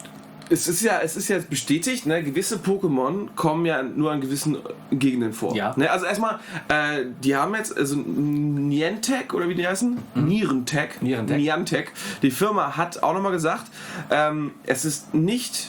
Es ist ja, es ist ja bestätigt, ne, gewisse Pokémon kommen ja nur an gewissen Gegenden vor. Ja. Ne, also erstmal, äh, die haben jetzt, also Niantic, oder wie die heißen? Mhm. Niantic. Niantic. Niantic. Die Firma hat auch nochmal gesagt, ähm, es ist nicht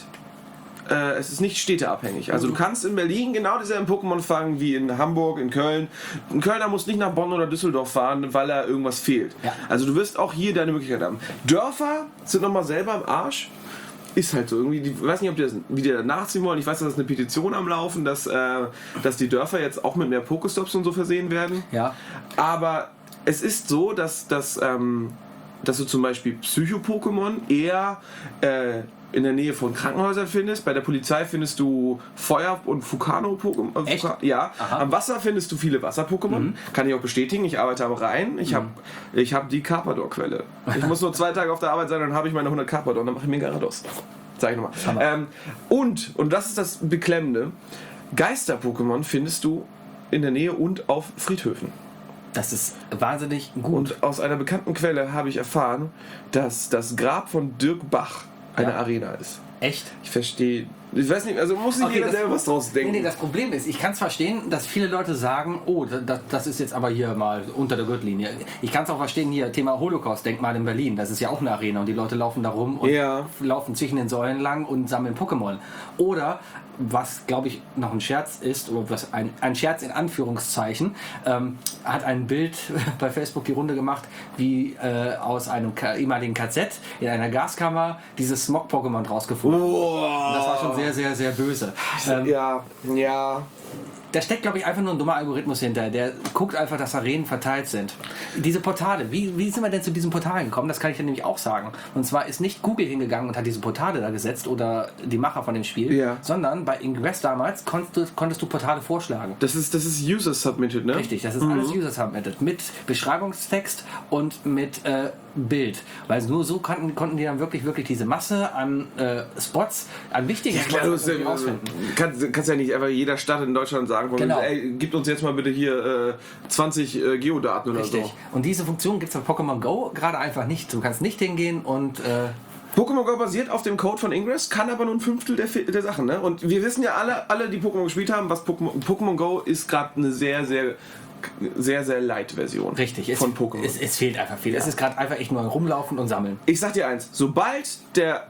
äh, es ist nicht städteabhängig. Also du kannst in Berlin genau dieselben Pokémon fangen wie in Hamburg, in Köln. Ein Kölner muss nicht nach Bonn oder Düsseldorf fahren, weil er irgendwas fehlt. Ja. Also du wirst auch hier deine Möglichkeit haben. Dörfer sind nochmal selber am Arsch. Ist halt so irgendwie, ich weiß nicht, ob die das, wie die da nachziehen wollen. Ich weiß, dass es eine Petition am Laufen, dass, äh, dass die Dörfer jetzt auch mit mehr Pokestops und so versehen werden. Ja. Aber es ist so, dass, dass, ähm, dass du zum Beispiel Psycho-Pokémon eher äh, in der Nähe von Krankenhäusern findest. Bei der Polizei findest du Feuer- und Fukano-Pokémon. Echt? Ja. Aha. Am Wasser findest du viele Wasser-Pokémon. Mhm. Kann ich auch bestätigen. Ich arbeite am Rhein. Ich habe ich hab die Carpador-Quelle. Ich muss nur zwei Tage auf der Arbeit sein, dann habe ich meine hundert Carpador und dann mache ich mir einen Garados. Sag ich nochmal. Ähm, und, und das ist das Beklemmende, Geister-Pokémon findest du in der Nähe und auf Friedhöfen. Das ist wahnsinnig gut. Und aus einer bekannten Quelle habe ich erfahren, dass das Grab von Dirk Bach eine Ja. Arena ist. Echt? Ich verstehe. Ich weiß nicht, also muss sich Okay, jeder das- selber was draus denken. Nee, nee, das Problem ist, ich kann es verstehen, dass viele Leute sagen, oh, das, das ist jetzt aber hier mal unter der Gürtellinie. Ich kann es auch verstehen, hier Thema Holocaust-Denkmal in Berlin, das ist ja auch eine Arena und die Leute laufen da rum und Ja. laufen zwischen den Säulen lang und sammeln Pokémon. Oder, was glaube ich noch ein Scherz ist, oder was ein, ein Scherz in Anführungszeichen, ähm, hat ein Bild bei Facebook die Runde gemacht, wie äh, aus einem K- ehemaligen K Z in einer Gaskammer dieses Smog-Pokémon rausgefunden. Boah. Und das war schon sehr, sehr, sehr böse. Ähm, Ja, ja. Da steckt, glaube ich, einfach nur ein dummer Algorithmus hinter. Der guckt einfach, dass Arenen verteilt sind. Diese Portale, wie, wie sind wir denn zu diesen Portalen gekommen? Das kann ich dir nämlich auch sagen. Und zwar ist nicht Google hingegangen und hat diese Portale da gesetzt oder die Macher von dem Spiel, Ja. sondern bei Ingress damals konntest du, konntest du Portale vorschlagen. Das ist, das ist User Submitted, ne? Richtig, das ist alles User Submitted mit Beschreibungstext und mit äh, Bild. Weil nur so konnten, konnten die dann wirklich, wirklich diese Masse an äh, Spots, an wichtigen Ja, klar, du Spots musst, irgendwie ja, rausfinden. kannst, kannst ja nicht einfach jeder Stadt in Deutschland sagen, von, Genau. ey, gib uns jetzt mal bitte hier äh, zwanzig äh, Geodaten oder Richtig. so. Und diese Funktion gibt es bei Pokémon Go gerade einfach nicht. Du kannst nicht hingehen und äh, Pokémon Go basiert auf dem Code von Ingress, kann aber nur ein Fünftel der, Fi- der Sachen. Ne? Und wir wissen ja alle, alle die Pokémon gespielt haben, was Pokémon, Pokémon Go ist gerade eine sehr, sehr, sehr, sehr Light-Version richtig, es, von Pokémon. es, es fehlt einfach viel. Es ist gerade einfach echt nur ein Rumlaufen und Sammeln. Ich sag dir eins, sobald der,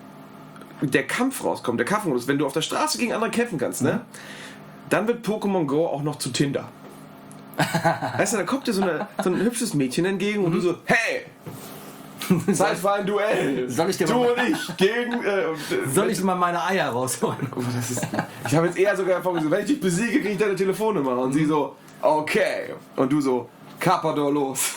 der Kampf rauskommt, der Kampfmodus, wenn du auf der Straße gegen andere kämpfen kannst, ne? Dann wird Pokémon Go auch noch zu Tinder. Weißt du, da kommt dir so, eine, so ein hübsches Mädchen entgegen und du so, hey! Zeit für ein Duell! Soll ich dir du mal- und ich gegen... Äh, und, äh, Soll ich mal meine Eier rausholen? Oh, das ist, ich habe jetzt eher sogar vorgesehen, wenn ich dich besiege, kriege ich deine Telefonnummer. Und sie so, okay. Und du so, Carpador los.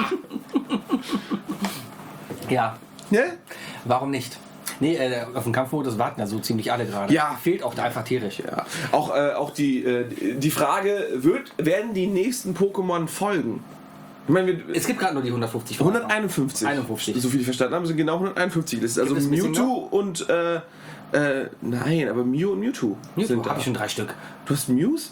Ja, Ne? warum nicht? Nee, äh, auf dem Kampfmodus warten ja so ziemlich alle gerade. Ja. Fehlt auch da einfach tierisch. Ja. Auch, äh, auch die, äh, die Frage, wird, werden die nächsten Pokémon folgen? Ich meine, wir, Es gibt gerade nur die hundertfünfzig. hunderteinundfünfzig. einundfünfzig. So viel ich verstanden habe, sind genau hunderteinundfünfig gelistet. Also Gibt es ein bisschen Mewtwo und, äh, Äh, nein, aber Mew und Mewtwo. Mewtwo da. habe ich schon drei Stück. Du hast Mews?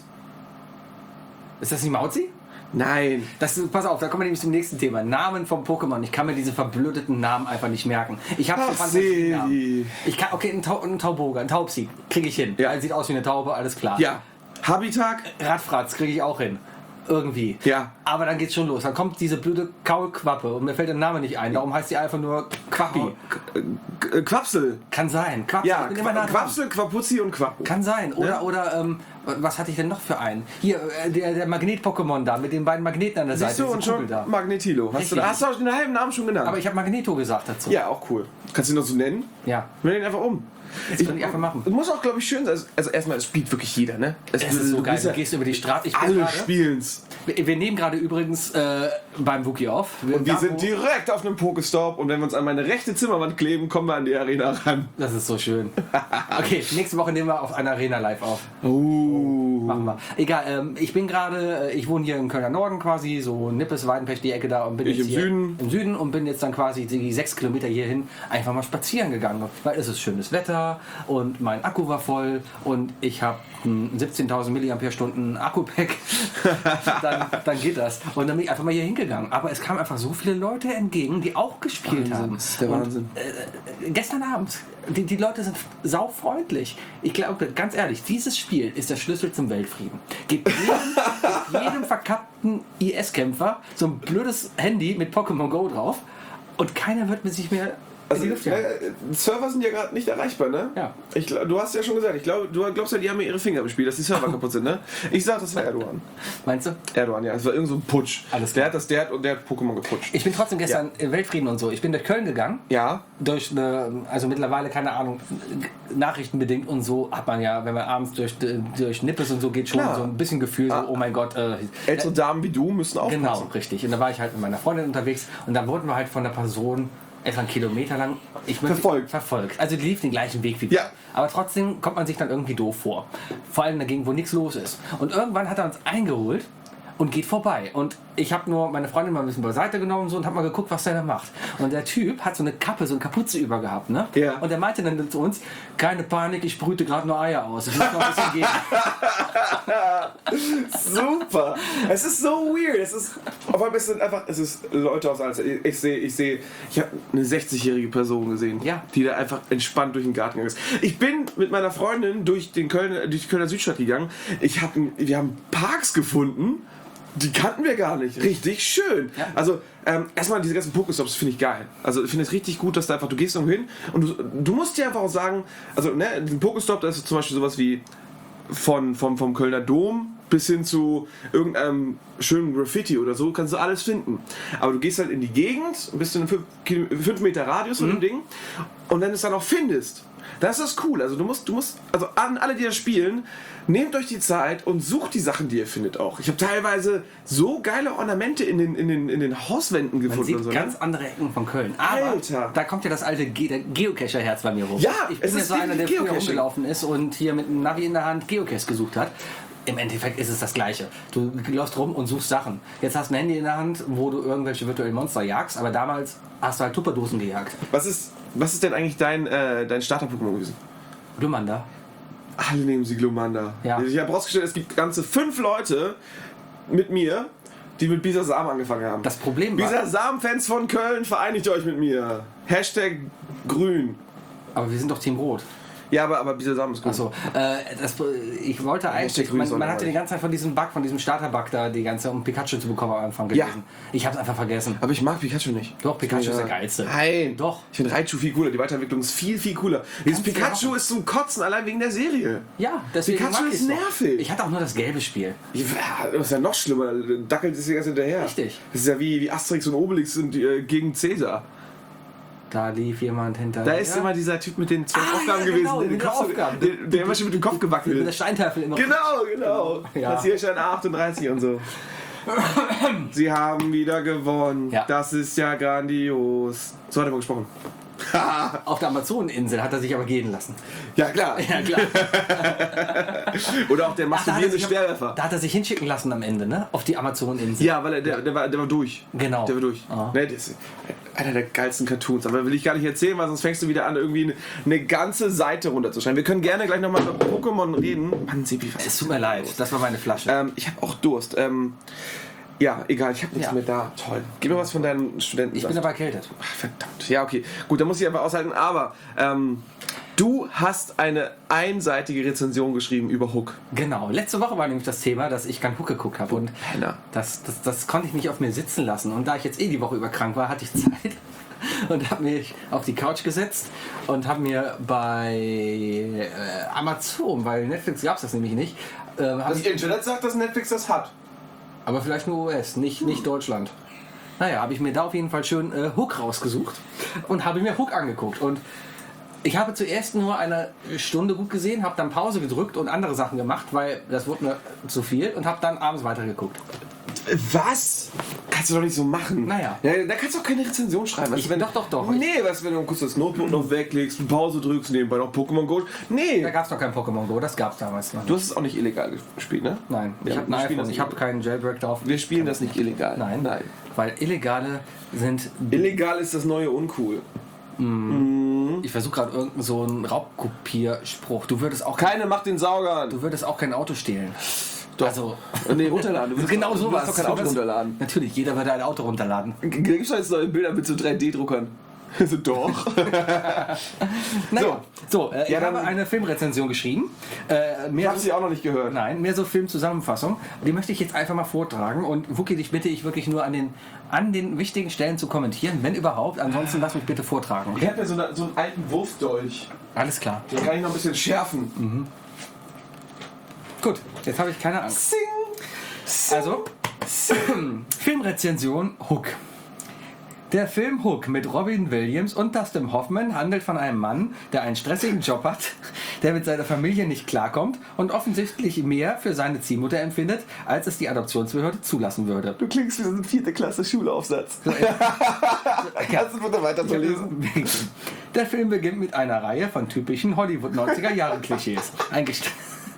Ist das nicht Mauzi? Nein. Das, pass auf, da kommen wir nämlich zum nächsten Thema. Namen vom Pokémon. Ich kann mir diese verblödeten Namen einfach nicht merken. Ich habe Ach, Sevi. Ich kann, okay, ein, Tau, ein Tauboga, ein Taubsi kriege ich hin. Ja. Ja. Sieht aus wie eine Taube, alles klar. Ja. Habitak? Radfratz kriege ich auch hin. Irgendwie. Ja. Aber dann geht's schon los. Dann kommt diese blöde Kaulquappe und mir fällt der Name nicht ein. Darum heißt sie einfach nur Quappi. K- Quapsel. Kann sein. Quapsel. Ja, ich bin immer nah Qua- dran. Quapsel, Quapuzzi und Quappo. Kann sein. Oder, Ja. oder ähm, was hatte ich denn noch für einen? Hier, äh, der, der Magnet-Pokémon da, mit den beiden Magneten an der Siehst Seite. du, und diese Kugel schon Magnetilo. Hast du, Richtig. hast du auch den halben Namen schon genannt? Aber ich habe Magneto gesagt dazu. ja, auch cool. Kannst du ihn noch so nennen? Ja. Wir nennen ihn einfach um. Das kann ich einfach machen. Muss auch, glaube ich, schön sein. Also, also erstmal, es spielt wirklich jeder, ne? Es ist so geil. Du gehst über die Straße. Ich bin Alle gerade- spielen's. Wir, wir nehmen gerade übrigens äh, beim Wookie auf. Und wir sind direkt auf einem Pokestop und wenn wir uns an meine rechte Zimmerwand kleben, kommen wir an die Arena ran. Das ist so schön. Okay, nächste Woche nehmen wir auf einer Arena live auf. Oh. Machen wir. Egal, ähm, ich bin gerade, äh, ich wohne hier im Kölner Norden quasi, so Nippes, Weidenpech, die Ecke da und bin Ich jetzt im hier Süden. im Süden und bin jetzt dann quasi die sechs Kilometer hierhin einfach mal spazieren gegangen, weil es ist schönes Wetter und mein Akku war voll und ich habe ein siebzehntausend Milliampere-Stunden Akku-Pack. dann, dann geht das. Und dann bin ich einfach mal hier hingegangen. Aber es kamen einfach so viele Leute entgegen, die auch gespielt Wahnsinn, haben. das ist der und, Wahnsinn. Äh, gestern Abend, die, die Leute sind saufreundlich. Ich glaube, ganz ehrlich, dieses Spiel ist der Schlüssel zum Weltfrieden. Gebt jedem, gebt jedem verkappten I S-Kämpfer so ein blödes Handy mit Pokémon Go drauf und keiner wird mit sich mehr Also, in die Luft jagen. äh, Server sind ja gerade nicht erreichbar, ne? Ja. Ich, glaub- du hast ja schon gesagt, ich glaube, du glaubst ja, die haben mir ihre Finger bespielt, dass die Server kaputt sind, ne? Ich sag, das war Erdogan. Meinst du? Erdogan, ja. Es war irgend so ein Putsch. Alles der klar. hat das, der hat, und der hat Pokémon geputscht. Ich bin trotzdem gestern im Weltfrieden und so. Ich bin durch Köln gegangen. Ja. Durch eine, also mittlerweile, keine Ahnung, nachrichtenbedingt und so hat man ja, wenn man abends durch, durch Nippes und so geht, schon Klar. so ein bisschen Gefühl, so, oh mein Gott. Äh, Ältere Damen wie du müssen aufpassen. Genau, richtig. Und da war ich halt mit meiner Freundin unterwegs und dann wurden wir halt von der Person etwa einen Kilometer lang ich möchte- Verfolgt. verfolgt. Also die lief den gleichen Weg wie Ja. wir. Aber trotzdem kommt man sich dann irgendwie doof vor. Vor allem dagegen, wo nichts los ist. Und irgendwann hat er uns eingeholt und geht vorbei. Und ich habe nur meine Freundin mal ein bisschen beiseite genommen und, so, und habe mal geguckt, was der da macht. Und der Typ hat so eine Kappe, so eine Kapuze über gehabt. Ne? Ja. Und er meinte dann zu uns, keine Panik, ich brüte gerade nur Eier aus. Ich muss noch ein bisschen gehen. Super. Es ist so weird. Es ist, auf einmal sind einfach, es ist Leute aus alles. Ich, ich sehe, ich sehe, ich habe eine sechzigjährige Person gesehen, Ja. die da einfach entspannt durch den Garten gegangen ist. Ich bin mit meiner Freundin durch den Köln, durch die Kölner Südstadt gegangen. Ich hab, wir haben Parks gefunden. Die kannten wir gar nicht. Richtig schön. Ja. Also, ähm, erstmal diese ganzen Pokestops finde ich geil. Also, ich finde es richtig gut, dass da einfach, du gehst irgendwo hin und du, du musst dir einfach auch sagen, also, ne, ein Pokestop, da ist zum Beispiel sowas wie von, vom, vom Kölner Dom bis hin zu irgendeinem schönen Graffiti oder so, kannst du alles finden. Aber du gehst halt in die Gegend, bist in einem fünf Meter Radius von dem Ding und wenn du es dann auch findest, das ist cool. Also du musst, du musst, also an alle, die das spielen, nehmt euch die Zeit und sucht die Sachen, die ihr findet auch. Ich habe teilweise so geile Ornamente in den, in den, in den Hauswänden Man gefunden. sieht und so, ganz ne? andere Ecken von Köln. Aber Alter. da kommt ja das alte Ge der Geocacher-Herz bei mir hoch. Ja, ich bin es ja ist so einer, der wirklich früher Geocaching. rumgelaufen ist und hier mit einem Navi in der Hand Geocache gesucht hat. Im Endeffekt ist es das Gleiche. Du läufst rum und suchst Sachen. Jetzt hast du ein Handy in der Hand, wo du irgendwelche virtuellen Monster jagst, aber damals hast du halt Tupperdosen gejagt. Was ist, was ist denn eigentlich dein, äh, dein Starter-Pokémon gewesen? Glumanda. Alle nehmen sie Glumanda. Ja. Ich habe rausgestellt, es gibt ganze fünf Leute mit mir, die mit Bisasam angefangen haben. Das Problem war, Bisasam-Fans von Köln, vereinigt euch mit mir. Hashtag grün. aber wir sind doch Team Rot. Ja, aber, aber Bisasam ist gut. Achso, äh, das, ich wollte eigentlich, grün man, soll man er hatte die ganze Zeit von diesem Bug, von diesem Starter-Bug da, die ganze, um Pikachu zu bekommen am Anfang Ja. gelesen. Ich hab's einfach vergessen. Aber ich mag Pikachu nicht. Doch, Pikachu Ja. ist der geilste. Nein. Doch. Ich finde Raichu viel cooler. Die Weiterentwicklung ist viel, viel cooler. Dieses Kannst du ja Pikachu machen. ist zum Kotzen, allein wegen der Serie. Ja, deswegen Pikachu mag ist ich's doch. nervig. Ich hatte auch nur das gelbe Spiel. Ja, das ist ja noch schlimmer. Dackelt ist die ganze Zeit hinterher. Richtig. Das ist ja wie, wie Asterix und Obelix sind, äh, gegen Cäsar. Da lief jemand hinter. Da ist ja. immer dieser Typ mit den zwei Ah, Aufgaben ja, gewesen, genau, der, den mit den Kopf, Aufgaben. der, der immer schon mit dem Kopf mit der gewackelt. Steintafel immer. Genau, genau. Ja. Das hier ist ein achtunddreißig und so. Sie haben wieder gewonnen. Ja. Das ist ja grandios. So hat er mal gesprochen. Auf der Amazoneninsel hat er sich aber gehen lassen. Ja, klar. Ja, klar. Oder auch der Ach, da, hat er masturbierende sich, Speerwerfer. da hat er sich hinschicken lassen am Ende, ne? Auf die Amazoneninsel. Ja, weil er, der, der, war, der war durch. Genau. Der war durch. Ah. Ne, das, einer der geilsten Cartoons. Aber will ich gar nicht erzählen, weil sonst fängst du wieder an, irgendwie eine, eine ganze Seite runterzuschreiben. Wir können gerne gleich nochmal über Pokémon reden. Mann, Sebi, was Es tut mir leid, das war meine Flasche. Ähm, ich habe auch Durst. Ähm, ja, egal, ich habe nichts Ja. mehr da. Toll. Gib mir was von deinen Studenten. Ich bin aber erkältet. Ach, verdammt. Ja, okay. Gut, dann muss ich einfach aushalten. Aber ähm, du hast eine einseitige Rezension geschrieben über Hook. Genau, letzte Woche war nämlich das Thema, dass ich kein Hook geguckt habe. Und Penner. das, das, das konnte ich nicht auf mir sitzen lassen. Und da ich jetzt eh die Woche über krank war, hatte ich Zeit. Und habe mich auf die Couch gesetzt und habe mir bei äh, Amazon, weil Netflix gab es das nämlich nicht, äh, hab Das ich, Internet sagt, dass Netflix das hat. aber vielleicht nur U S, nicht, nicht Deutschland. Naja, habe ich mir da auf jeden Fall schön äh, Hook rausgesucht und habe mir Hook angeguckt. Und ich habe zuerst nur eine Stunde gut gesehen, habe dann Pause gedrückt und andere Sachen gemacht, weil das wurde mir zu viel und habe dann abends weitergeguckt. Was? Kannst du doch nicht so machen. Naja. Ja, da kannst du auch keine Rezension schreiben. Weißt Ich- du, wenn, doch, doch, doch. Nee, weißt du, wenn du kurz das Notebook noch weglegst, Pause drückst, nebenbei noch Pokémon Go. Nee. Da gab es noch kein Pokémon Go, das gab es damals noch. Du hast es auch nicht illegal gespielt, ne? Nein, Ja, ich habe ein wir spielen iPhone, das ich habe nicht. keinen Jailbreak drauf. Wir spielen das nicht illegal. Nein, Nein. weil Illegale sind... Illegal ist das neue Uncool. Ich versuche gerade irgendeinen so einen Raubkopierspruch. Du würdest auch Keine macht den Saugern. du würdest auch kein Auto stehlen. Doch. Also, Nee, runterladen. Du willst genau doch, sowas. Du willst doch kein Du Auto willst- runterladen. Natürlich, jeder würde ein Auto runterladen. Da gibt es jetzt neue Bilder mit so drei D-Druckern. So, doch. Naja, so, äh, ich Ja, dann- habe eine Filmrezension geschrieben. Äh, Ich mehr habe sie auch noch nicht gehört. Nein, mehr so Filmzusammenfassung. Die möchte ich jetzt einfach mal vortragen. Und Wookie, dich bitte ich wirklich nur an den, an den wichtigen Stellen zu kommentieren, wenn überhaupt. Ansonsten lass mich bitte vortragen. Ich habe ja so, eine, so einen alten Wurfdolch. Alles klar. Den kann ich noch ein bisschen schärfen. Gut, jetzt habe ich keine Angst. Sing. Sing. Also, Filmrezension Hook. Der Film Hook mit Robin Williams und Dustin Hoffman handelt von einem Mann, der einen stressigen Job hat, der mit seiner Familie nicht klarkommt und offensichtlich mehr für seine Ziehmutter empfindet, als es die Adoptionsbehörde zulassen würde. Du klingst wie so ein vierte Klasse Schulaufsatz. Kannst du bitte weiter so lesen? Der Film beginnt mit einer Reihe von typischen Hollywood-neunziger-Jahre-Klischees. Eingest-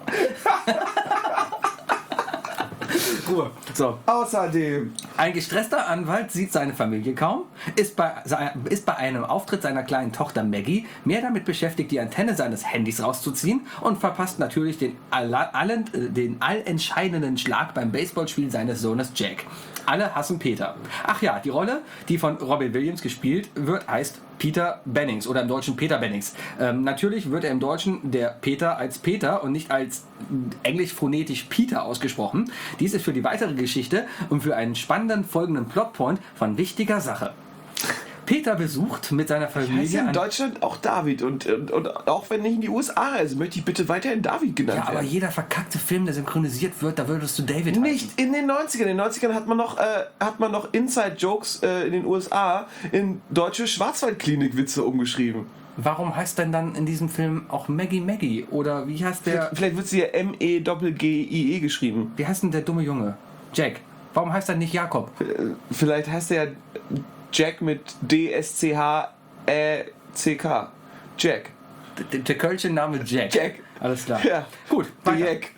Ruhe. So. Außerdem. Ein gestresster Anwalt sieht seine Familie kaum, ist bei, ist bei einem Auftritt seiner kleinen Tochter Maggie mehr damit beschäftigt, die Antenne seines Handys rauszuziehen und verpasst natürlich den, alla- allen, äh, den allentscheidenden Schlag beim Baseballspiel seines Sohnes Jack. Alle hassen Peter. Ach ja, die Rolle, die von Robin Williams gespielt wird, heißt Peter Bennings oder im Deutschen Peter Bennings. Ähm, natürlich wird er im Deutschen der Peter als Peter und nicht als englisch phonetisch Peter ausgesprochen. Dies ist für die weitere Geschichte und für einen spannenden folgenden Plotpoint von wichtiger Sache. Peter besucht mit seiner Heißt Familie ja in ein- Deutschland auch David. Und, und, und auch wenn ich in die U S A reise, möchte ich bitte weiterhin David genannt Ja, aber werden. jeder verkackte Film, der synchronisiert wird, da würdest du David heißen. Nicht in den neunzigern. In den neunzigern hat man noch, äh, hat man noch Inside-Jokes äh, in den U S A in deutsche Schwarzwaldklinik-Witze umgeschrieben. Warum heißt denn dann in diesem Film auch Maggie Maggie? Oder wie heißt der, Vielleicht wird sie ja M E G G I E geschrieben. wie heißt denn der dumme Junge? Jack. Warum heißt er nicht Jakob? Äh, Vielleicht heißt er ja Jack mit D S C H E C K. Jack. Der, der Kölsche Name Jack. Jack. Alles klar. Ja. Gut, Der weiter. Jack.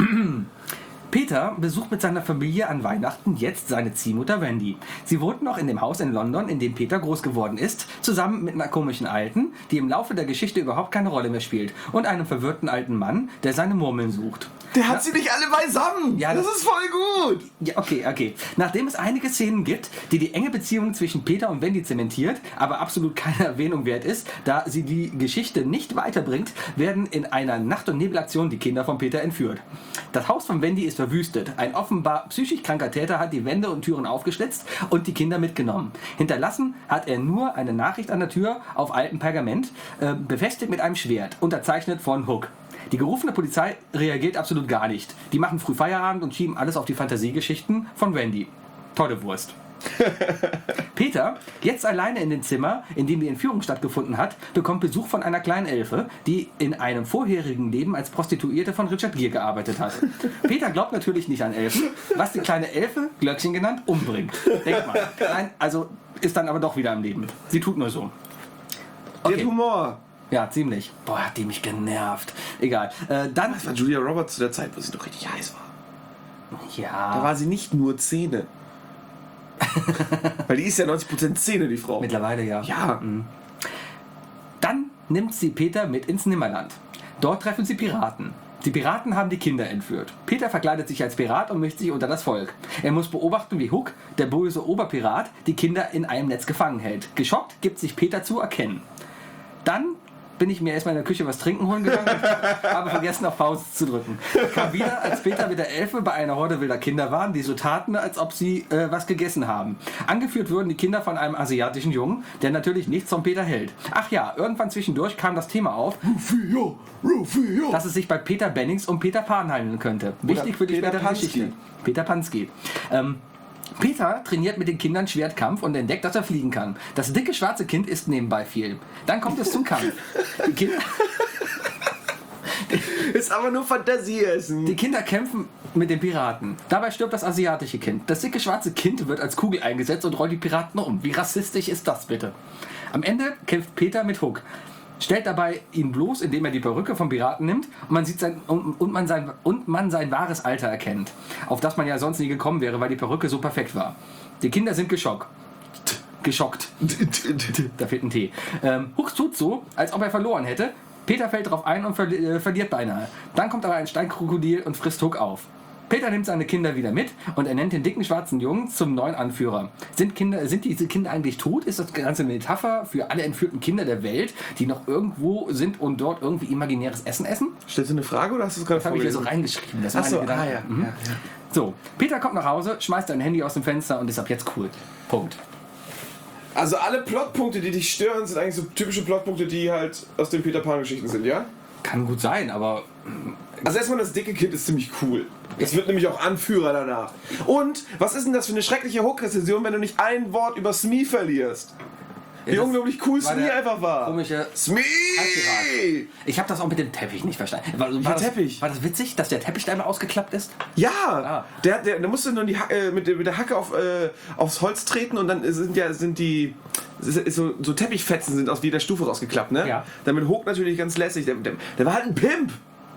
Peter besucht mit seiner Familie an Weihnachten jetzt seine Ziehmutter Wendy. Sie wohnt noch in dem Haus in London, in dem Peter groß geworden ist, zusammen mit einer komischen Alten, die im Laufe der Geschichte überhaupt keine Rolle mehr spielt, und einem verwirrten alten Mann, der seine Murmeln sucht. Der hat sie nicht alle beisammen. Ja, das, das- ist voll gut. Ja, okay, okay. Nachdem es einige Szenen gibt, die die enge Beziehung zwischen Peter und Wendy zementiert, aber absolut keine Erwähnung wert ist, da sie die Geschichte nicht weiterbringt, werden in einer Nacht- und Nebelaktion die Kinder von Peter entführt. Das Haus von Wendy ist verwüstet. Ein offenbar psychisch kranker Täter hat die Wände und Türen aufgeschlitzt und die Kinder mitgenommen. Hinterlassen hat er nur eine Nachricht an der Tür auf altem Pergament, äh, befestigt mit einem Schwert, unterzeichnet von Hook. Die gerufene Polizei reagiert absolut gar nicht. Die machen früh Feierabend und schieben alles auf die Fantasiegeschichten von Wendy. Tolle Wurst. Peter, jetzt alleine in dem Zimmer, in dem die Entführung stattgefunden hat, bekommt Besuch von einer kleinen Elfe, die in einem vorherigen Leben als Prostituierte von Richard Gere gearbeitet hat. Peter glaubt natürlich nicht an Elfen, was die kleine Elfe, Glöckchen genannt, umbringt. Denkt mal. Nein, also ist dann aber doch wieder am Leben. Sie tut nur so. Der hat Humor. Ja, ziemlich. Boah, hat die mich genervt. Egal. Äh, dann... Das war Julia Roberts zu der Zeit, wo sie noch richtig heiß war. Da Ja. war sie nicht nur Zähne. Weil die ist ja neunzig Prozent Szene, die Frau. Mittlerweile ja. Ja. Dann nimmt sie Peter mit ins Nimmerland. Dort treffen sie Piraten. Die Piraten haben die Kinder entführt. Peter verkleidet sich als Pirat und mischt sich unter das Volk. Er muss beobachten, wie Hook, der böse Oberpirat, die Kinder in einem Netz gefangen hält. Geschockt gibt sich Peter zu erkennen. Dann bin ich mir erstmal in der Küche was trinken holen gegangen, habe vergessen auf Pause zu drücken. Kam wieder, als Peter mit der Elfe bei einer Horde wilder Kinder waren, die so taten, als ob sie äh, was gegessen haben. Angeführt wurden die Kinder von einem asiatischen Jungen, der natürlich nichts von Peter hält. Ach ja, irgendwann zwischendurch kam das Thema auf, Rufio, Rufio. dass es sich bei Peter Bennings um Peter Pan handeln könnte. Wichtig für die Peter spätere Pansky. Geschichte. Peter Pansky. Ähm, Peter trainiert mit den Kindern Schwertkampf und entdeckt, dass er fliegen kann. Das dicke schwarze Kind isst nebenbei viel. Dann kommt es zum Kampf. Die Kinder, Ist aber nur Fantasieessen. die Kinder kämpfen mit den Piraten. Dabei stirbt das asiatische Kind. Das dicke schwarze Kind wird als Kugel eingesetzt und rollt die Piraten um. Wie rassistisch ist das bitte? Am Ende kämpft Peter mit Hook. Stellt dabei ihn bloß, indem er die Perücke vom Piraten nimmt und man, sieht sein, und, und, man sein, und man sein wahres Alter erkennt. Auf das man ja sonst nie gekommen wäre, weil die Perücke so perfekt war. Die Kinder sind geschockt. Geschockt. Da fehlt ein T. Ähm, Hook tut so, als ob er verloren hätte. Peter fällt darauf ein und verli äh, verliert beinahe. Dann kommt aber ein Steinkrokodil und frisst Hook auf. Peter nimmt seine Kinder wieder mit und er nennt den dicken schwarzen Jungen zum neuen Anführer. Sind, Kinder, sind diese Kinder eigentlich tot? Ist das Ganze eine Metapher für alle entführten Kinder der Welt, die noch irgendwo sind und dort irgendwie imaginäres Essen essen? Stellst du eine Frage oder hast du es gerade Das habe ich hier so vorgelesen? reingeschrieben. Das Achso, meine ah Gedanken. ja. Mhm. ja, ja. So, Peter kommt nach Hause, schmeißt sein Handy aus dem Fenster und ist ab jetzt cool. Punkt. Also alle Plotpunkte, die dich stören, sind eigentlich so typische Plotpunkte, die halt aus den Peter Pan-Geschichten sind, ja? Kann gut sein, aber Also erstmal, das dicke Kind ist ziemlich cool. Das wird nämlich auch Anführer danach. Und, was ist denn das für eine schreckliche Hook-Rezession, wenn du nicht ein Wort über Smee verlierst? Wie das unglaublich cool war Smee der einfach war. komische Smee! Halbpirat. Ich habe das auch mit dem Teppich nicht verstanden. War, war, das, Teppich? war das witzig, dass der Teppich da einmal ausgeklappt ist? Ja! Ah. Der, der, der musste nur die Ha- äh, mit, der, mit der Hacke auf, äh, aufs Holz treten und dann sind ja sind die ist so, so Teppichfetzen sind aus jeder Stufe rausgeklappt, ne? Ja. Damit Hook natürlich ganz lässig. Der, der, der war halt ein Pimp!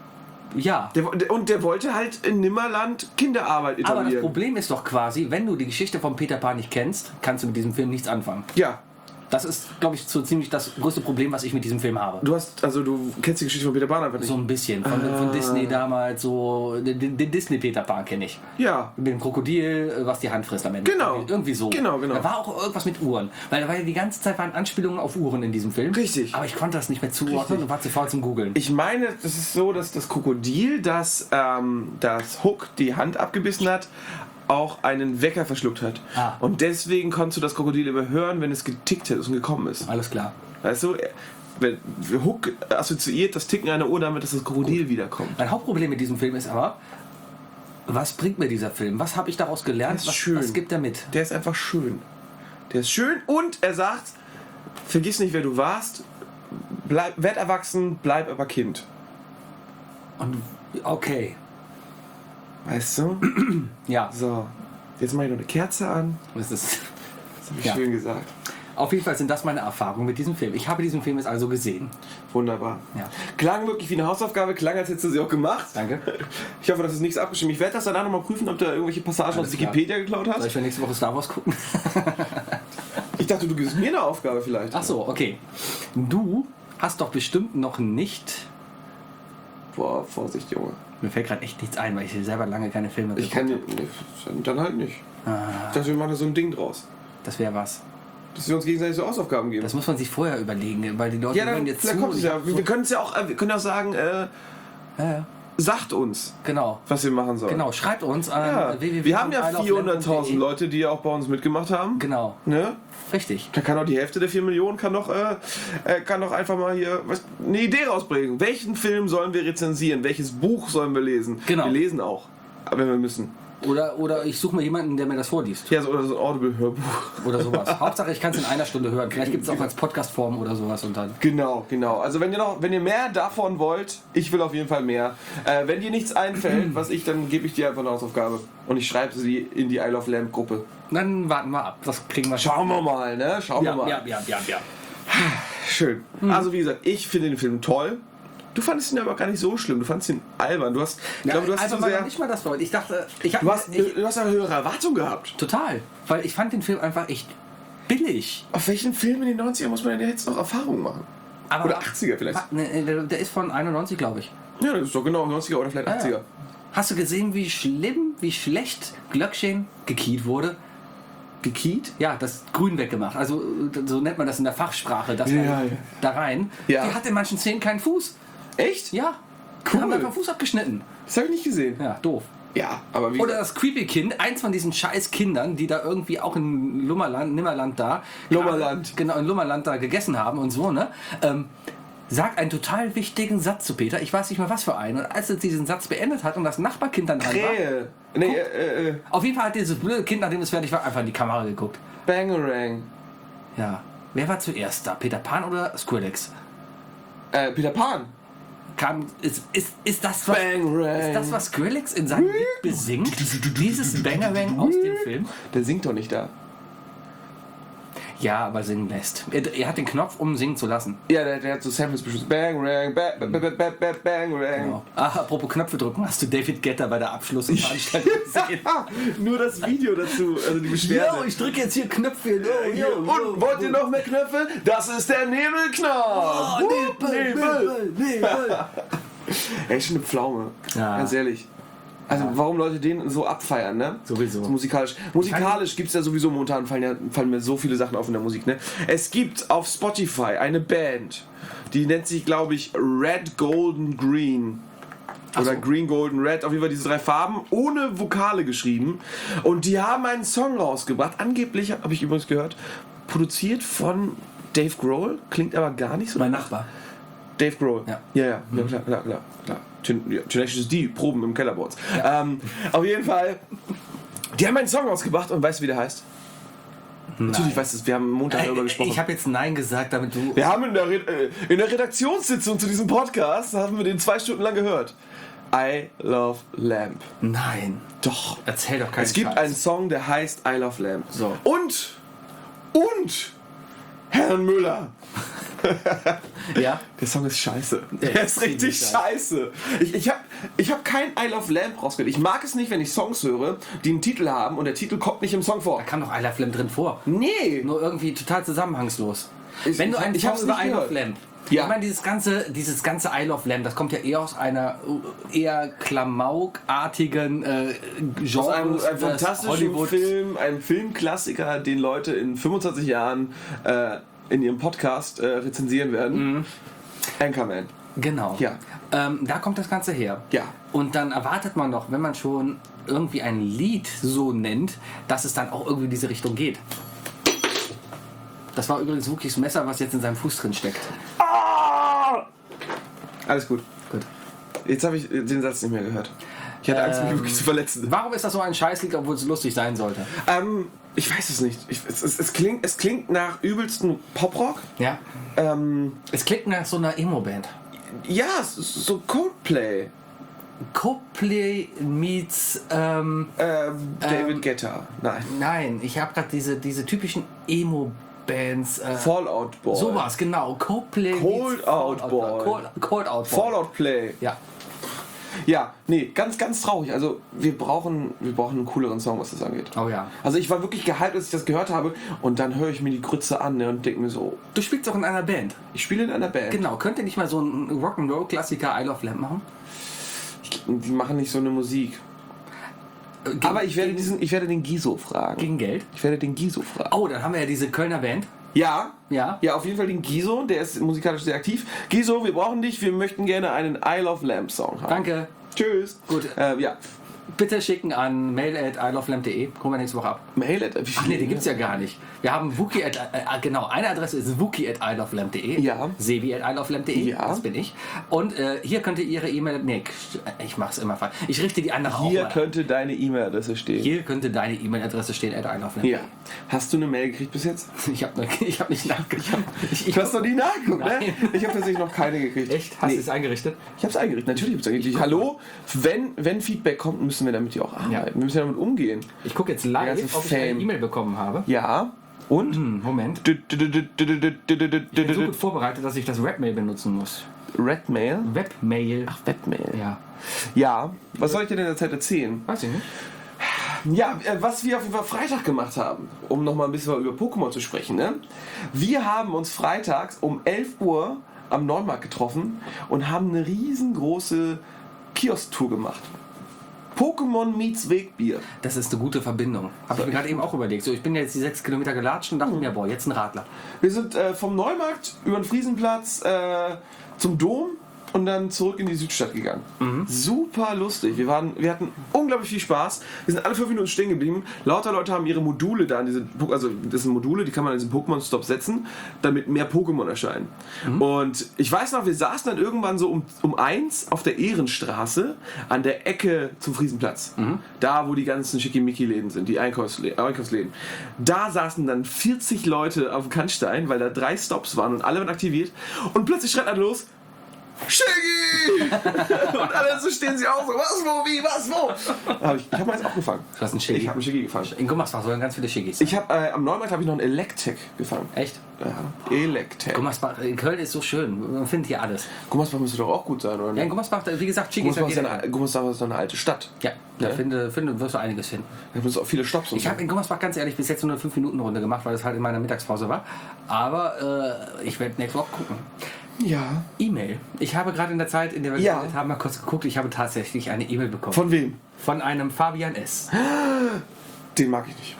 Ja. Der, der, und der wollte halt in Nimmerland Kinderarbeit Aber das etablieren. Problem ist doch quasi, wenn du die Geschichte von Peter Pan nicht kennst, kannst du mit diesem Film nichts anfangen. Ja. Das ist, glaube ich, so ziemlich das größte Problem, was ich mit diesem Film habe. Du hast, also du kennst die Geschichte von Peter Pan einfach nicht. So ein bisschen. Von, Ah. von Disney damals, so. Den, den Disney-Peter Pan kenne ich. Ja. Mit dem Krokodil, was die Hand frisst am Ende. Genau. Irgendwie so. Genau, genau. Da war auch irgendwas mit Uhren. Weil da war ja die ganze Zeit waren Anspielungen auf Uhren in diesem Film. Richtig. Aber ich konnte das nicht mehr zuordnen Richtig. und war zu faul zum Googeln. Ich meine, das ist so, dass das Krokodil, das, ähm, das Hook die Hand abgebissen hat, auch einen Wecker verschluckt hat. Ah. Und deswegen konntest du das Krokodil immer hören, wenn es getickt hat und gekommen ist. Alles klar. Weißt du, wenn Hook assoziiert das Ticken einer Uhr damit, dass das Krokodil wiederkommt. Mein Hauptproblem mit diesem Film ist aber, was bringt mir dieser Film? Was habe ich daraus gelernt? Das ist Was, schön. was gibt er mit? Der ist einfach schön. Der ist schön und er sagt, vergiss nicht, wer du warst, bleib, werd erwachsen, bleib aber Kind. Und okay. Weißt du? Ja, So, jetzt mache ich noch eine Kerze an. das ist. Das habe ich Ja. schön gesagt. Auf jeden Fall sind das meine Erfahrungen mit diesem Film. Ich habe diesen Film jetzt also gesehen. Wunderbar. Ja. Klang wirklich wie eine Hausaufgabe, klang, als hättest du sie auch gemacht. Danke. Ich hoffe, das ist nichts abgeschrieben. Ich werde das danach nochmal prüfen, ob du da irgendwelche Passagen Alles aus klar. Wikipedia geklaut Soll hast. ich für nächste Woche Star Wars gucken? Ich dachte, du gibst mir eine Aufgabe vielleicht. Ach so, okay. Du hast doch bestimmt noch nicht. Boah, Vorsicht, Junge. Mir fällt gerade echt nichts ein, weil ich selber lange keine Filme Ich geguckt kann habe. nee, dann halt nicht. Ich dachte, wir machen da so ein Ding draus. Das wäre was. Dass wir uns gegenseitig so Hausaufgaben geben. Das muss man sich vorher überlegen, weil die Leute Ja, dann hören jetzt vielleicht zu. kommt es und ja. ich- Wir, wir können es ja auch, äh, wir können auch sagen, äh, Ja, ja. sagt uns, Genau. was wir machen sollen. Genau, schreibt uns an Ja. w w w Wir haben ja punkt I love vierhunderttausend lamp punkt de. Leute, die ja auch bei uns mitgemacht haben. Genau, Ne? richtig. Da kann auch die Hälfte der vier Millionen kann doch, äh, äh, kann doch einfach mal hier was, eine Idee rausbringen. Welchen Film sollen wir rezensieren? Welches Buch sollen wir lesen? Genau. Wir lesen auch, wenn wir müssen. Oder, oder ich suche mir jemanden, der mir das vorliest. Ja, so, oder so ein Audible-Hörbuch. Oder sowas. Hauptsache, ich kann es in einer Stunde hören. Vielleicht gibt es auch als Podcast-Form oder sowas. Und dann. Genau, genau. Also wenn ihr noch, wenn ihr mehr davon wollt, ich will auf jeden Fall mehr. Äh, wenn dir nichts einfällt, was ich, dann gebe ich dir einfach eine Hausaufgabe. Und ich schreibe sie in die I Love Lamp Gruppe. Dann warten wir ab. Das kriegen wir schon. Schauen wir mal, ne? Schauen Ja, wir mal. ja, ja, ja, ja. Schön. Also wie gesagt, ich finde den Film toll. Du fandest ihn aber gar nicht so schlimm, du fandest ihn albern. Du hast, ich Ja, glaube, du hast also zu war sehr, nicht mal das Wort. Ich dachte, ich hab, du hast, ich, du hast eine höhere Erwartung gehabt. total, weil ich fand den Film einfach echt billig. Auf welchen Film in den neunzigern muss man denn jetzt noch Erfahrungen machen? Aber Oder achtziger vielleicht. wa- ne, der, der ist von einundneunzig, glaube ich. Ja, das ist doch genau neunziger oder vielleicht Ja, achtziger. ja. Hast du gesehen, wie schlimm, wie schlecht Glöckchen gekiet wurde? Gekiet? Ja, das Grün weggemacht. Also so nennt man das in der Fachsprache, das Ja, da, ja. da rein. Ja. Die hat in manchen Szenen keinen Fuß. Echt? Ja. Cool. Die haben einfach Fuß abgeschnitten. Das habe ich nicht gesehen. Ja, doof. Ja, aber wie Oder das Creepy Kind, eins von diesen scheiß Kindern, die da irgendwie auch in Lummerland, Nimmerland da, Lummerland. genau, in Lummerland da gegessen haben und so, ne? Ähm, sagt einen total wichtigen Satz zu Peter, ich weiß nicht mehr was für einen. Und als er diesen Satz beendet hat und das Nachbarkind dann dran war, Krähe. Nee, äh, äh, auf jeden Fall hat dieses blöde Kind, nachdem es fertig war, einfach in die Kamera geguckt. Bangarang. Ja. Wer war zuerst da? Peter Pan oder Skrillex? Äh, Peter Pan. Kam, ist, ist, ist, das, was, Bangarang. ist das, was Skrillex in seinem Lied besingt? Dieses Bangarang aus dem Film? Der singt doch nicht da. Ja, aber singen lässt. Er, er hat den Knopf, um singen zu lassen. Ja, der, der hat so Samples bestimmt. Bangarang, ba, ba, ba, ba, ba, Bangarang. Genau. Ah, apropos Knöpfe drücken, hast du David Guetta bei der Abschlussveranstaltung gesehen? Nur das Video dazu, also die Beschwerde. Yo, ich drücke jetzt hier Knöpfchen. Oh, Hier. Und wollt ihr noch mehr Knöpfe? Das ist der Nebelknopf. Oh, Wupp, Nebel, Nebel, Nebel. Ey, ist schon eine Pflaume. Ja. Ganz ehrlich. Also warum Leute den so abfeiern, ne? Sowieso. So musikalisch. Musikalisch gibt es ja sowieso momentan, fallen, ja, fallen mir so viele Sachen auf in der Musik, ne? Es gibt auf Spotify eine Band, die nennt sich, glaube ich, Red, Golden, Green. Oder so. Green, Golden, Red, auf jeden Fall diese drei Farben, ohne Vokale geschrieben. Und die haben einen Song rausgebracht, angeblich, habe ich übrigens gehört, produziert von Dave Grohl, klingt aber gar nicht so. Mein Nachbar. Dave Grohl. Ja. Ja, ja, ja klar, klar, klar. klar. Tenacious D, Proben im Keller bei uns. Ähm, auf jeden Fall, die haben einen Song rausgebracht und weißt du, wie der heißt? Natürlich weißt du es, wir haben Montag darüber gesprochen. Ich habe jetzt Nein gesagt, damit du... Wir haben in der, Re äh, in der Redaktionssitzung zu diesem Podcast, haben wir den zwei Stunden lang gehört. I Love Lamp. Nein. Doch. Erzähl doch keinen Es gibt Scheiß. einen Song, der heißt I Love Lamp. So. Und, und, Herrn Müller. Ja? Der Song ist scheiße. Der Der ist ist richtig ziemlich scheiße. Ich, ich habe ich hab kein I Love Lamp rausgehört. Ich mag es nicht, wenn ich Songs höre, die einen Titel haben und der Titel kommt nicht im Song vor. Da kam doch I Love Lamp drin vor. Nee. Nur irgendwie total zusammenhangslos. Ich- Wenn du einen ich Song hab's über nicht I Love gehört. Lamp... Ja. Ich meine, dieses ganze, dieses ganze I Love Lamp, das kommt ja eher aus einer eher klamaukartigen äh, Genre. Aus einem, einem des fantastischen Hollywood. Film, einem Filmklassiker, den Leute in fünfundzwanzig Jahren äh, in ihrem Podcast äh, rezensieren werden. Mhm. Anchorman. Genau. Ja. Ähm, da kommt das Ganze her. Ja. Und dann erwartet man doch, wenn man schon irgendwie ein Lied so nennt, dass es dann auch irgendwie in diese Richtung geht. Das war übrigens Wookies Messer, was jetzt in seinem Fuß drin steckt. Ah! Alles gut. Gut. Jetzt habe ich den Satz nicht mehr gehört. Ich hatte Angst, mich Ähm, wirklich zu verletzen. Warum ist das so ein Scheißlied, obwohl es lustig sein sollte? Ähm, ich weiß es nicht. Ich, es, es, es, klingt, es klingt nach übelsten Poprock. Ja. Ähm, Es klingt nach so einer Emo-Band. ja, es ist so Coldplay. Coldplay meets... Ähm, Ähm, David Ähm, Guetta. Nein. nein, ich habe gerade diese, diese typischen Emo-Bands... Äh, Fallout Boy. sowas, genau. Coldplay Cold meets Out Fallout Boy. Cold, Cold Out Boy. Fallout Play. Ja. Ja, nee, ganz, ganz traurig. Also wir brauchen, wir brauchen einen cooleren Song, was das angeht. Oh ja. Also ich war wirklich gehypt, als ich das gehört habe und dann höre ich mir die Grütze an, ne, und denke mir so, Du spielst doch in einer Band. ich spiele in einer Band. Genau. Könnt ihr nicht mal so einen Rock'n'Roll-Klassiker I Love Lamp machen? Ich, die machen nicht so eine Musik. Äh, gegen- Aber ich werde gegen- diesen, ich werde den Giso fragen. Gegen Geld? Ich werde den Giso fragen. Oh, dann haben wir ja diese Kölner Band. Ja, Ja. ja, auf jeden Fall den Giso, der ist musikalisch sehr aktiv. Giso, wir brauchen dich, wir möchten gerne einen I Love Lamp Song haben. Danke. Tschüss. Gut. Äh, ja. Bitte schicken an mail at i love lamp punkt de. Holen wir nächste Woche ab. Mail at, wie Ach nee, die gibt's ja gar nicht. Wir haben Wookie at, äh, genau, eine Adresse ist wookie at i love lamp punkt de. Ja. Sebi at i love lamp punkt de. Ja. Das bin ich. Und äh, hier könnt ihr ihre E-Mail, nee, ich mach's immer falsch. Ich richte die andere Hier auch mal. könnte deine E-Mail-Adresse stehen. Hier könnte deine E-Mail-Adresse stehen at i love lamp punkt de. Ja. Hast du eine Mail gekriegt bis jetzt? Ich habe ich hab nicht nachgeschaut. Ich, ich, Du hast noch nie nachgeguckt, ne? Nein. Ich habe tatsächlich noch keine gekriegt. Echt? Hast Nee. du es eingerichtet? Ich habe es eingerichtet. Natürlich habe ich es eingerichtet. Hallo? Wenn, wenn Feedback kommt, müssen wir damit ja auch arbeiten. Ja. Wir müssen ja damit umgehen. Ich gucke jetzt Der live, ganze ob ich eine Fame. E-Mail bekommen habe. Ja. Und? Hm, Moment. Du- du- du- du- du- du- du- du- du- Ich bin so du- gut vorbereitet, dass ich das Webmail benutzen muss. Redmail? Webmail. Ach, Webmail. Ja. Ja, was soll ich dir denn in der Zeit erzählen? Weiß ich nicht. Ja, äh, was wir auf jeden Fall Freitag gemacht haben, um nochmal ein bisschen über Pokémon zu sprechen. Ne? Wir haben uns freitags um elf Uhr am Neumarkt getroffen und haben eine riesengroße Kiosk-Tour gemacht. Pokémon meets Wegbier. Das ist eine gute Verbindung. Habe ich mir gerade eben auch überlegt. So, ich bin jetzt die sechs Kilometer gelatscht und dachte mir, boah, jetzt ein Radler. Wir sind äh, vom Neumarkt über den Friesenplatz äh, zum Dom und dann zurück in die Südstadt gegangen. Super lustig. Wir, waren, wir hatten unglaublich viel Spaß. Wir sind alle fünf Minuten stehen geblieben. Lauter Leute haben ihre Module da, an diese, also das sind Module, die kann man an diesen Pokémon-Stop setzen, damit mehr Pokémon erscheinen. Mhm. Und ich weiß noch, wir saßen dann irgendwann so um, um eins auf der Ehrenstraße an der Ecke zum Friesenplatz. Mhm. Da, wo die ganzen Schickimicki-Läden sind, die Einkaufsläden, Einkaufsläden. Da saßen dann vierzig Leute auf dem Kannstein, weil da drei Stops waren und alle waren aktiviert. Und plötzlich schreit einer los: Shiggy! Und alle so stehen sie auch so: Was, wo, wie, was, wo? Hab ich ich habe meins auch gefangen. Du hast einen Shiggy? Ich habe einen Shiggy gefangen. In Gummersbach sollen ganz viele Shiggys. Ich habe äh, am Neumarkt habe ich noch einen Electek gefangen. Echt? Ja, Electek. Gummersbach, in Köln ist so schön. Man findet hier alles. Gummersbach müsste doch auch gut sein, oder? Ja, in Gummersbach, wie gesagt, Shiggys. Gummersbach ist, jeder- eine, Gummersbach ist doch eine alte Stadt. Ja, da Ja. finde, finde, wirst du einiges finden. Da müssen auch viele Stops und Ich so. habe in Gummersbach ganz ehrlich bis jetzt nur eine fünf Minuten Runde gemacht, weil das halt in meiner Mittagspause war. Aber äh, ich werde nächste Woche gucken. Ja. E-Mail. Ich habe gerade in der Zeit, in der wir Ja. geredet haben, mal kurz geguckt. Ich habe tatsächlich eine E-Mail bekommen. Von wem? Von einem Fabian S. Den mag ich nicht.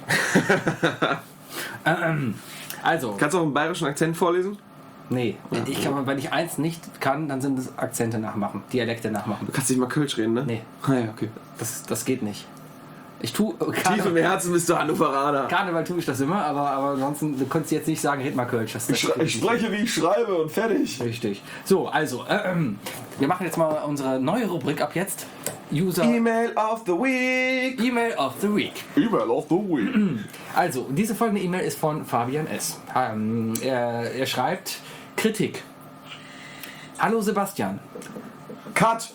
Ähm, also, Kannst du auch einen bayerischen Akzent vorlesen? nee. Ich kann, wenn ich eins nicht kann, dann sind es Akzente nachmachen, Dialekte nachmachen. Du kannst nicht mal Kölsch reden, ne? Nee. Ah, ja, okay. Das, das geht nicht. Ich tue Tief im Karneval, Herzen bist du Hannoveraner. Karneval tue ich das immer, aber, aber ansonsten du konntest jetzt nicht sagen, red mal Kölsch. Das, das Ich, schre- ich spreche, wie ich schreibe und fertig. Richtig. So, also, ähm, wir machen jetzt mal unsere neue Rubrik ab jetzt. User E-Mail of the Week. E-Mail of the Week. E-Mail of the Week. Also, diese folgende E-Mail ist von Fabian S. Ähm, er, er schreibt Kritik. Hallo Sebastian. Cut.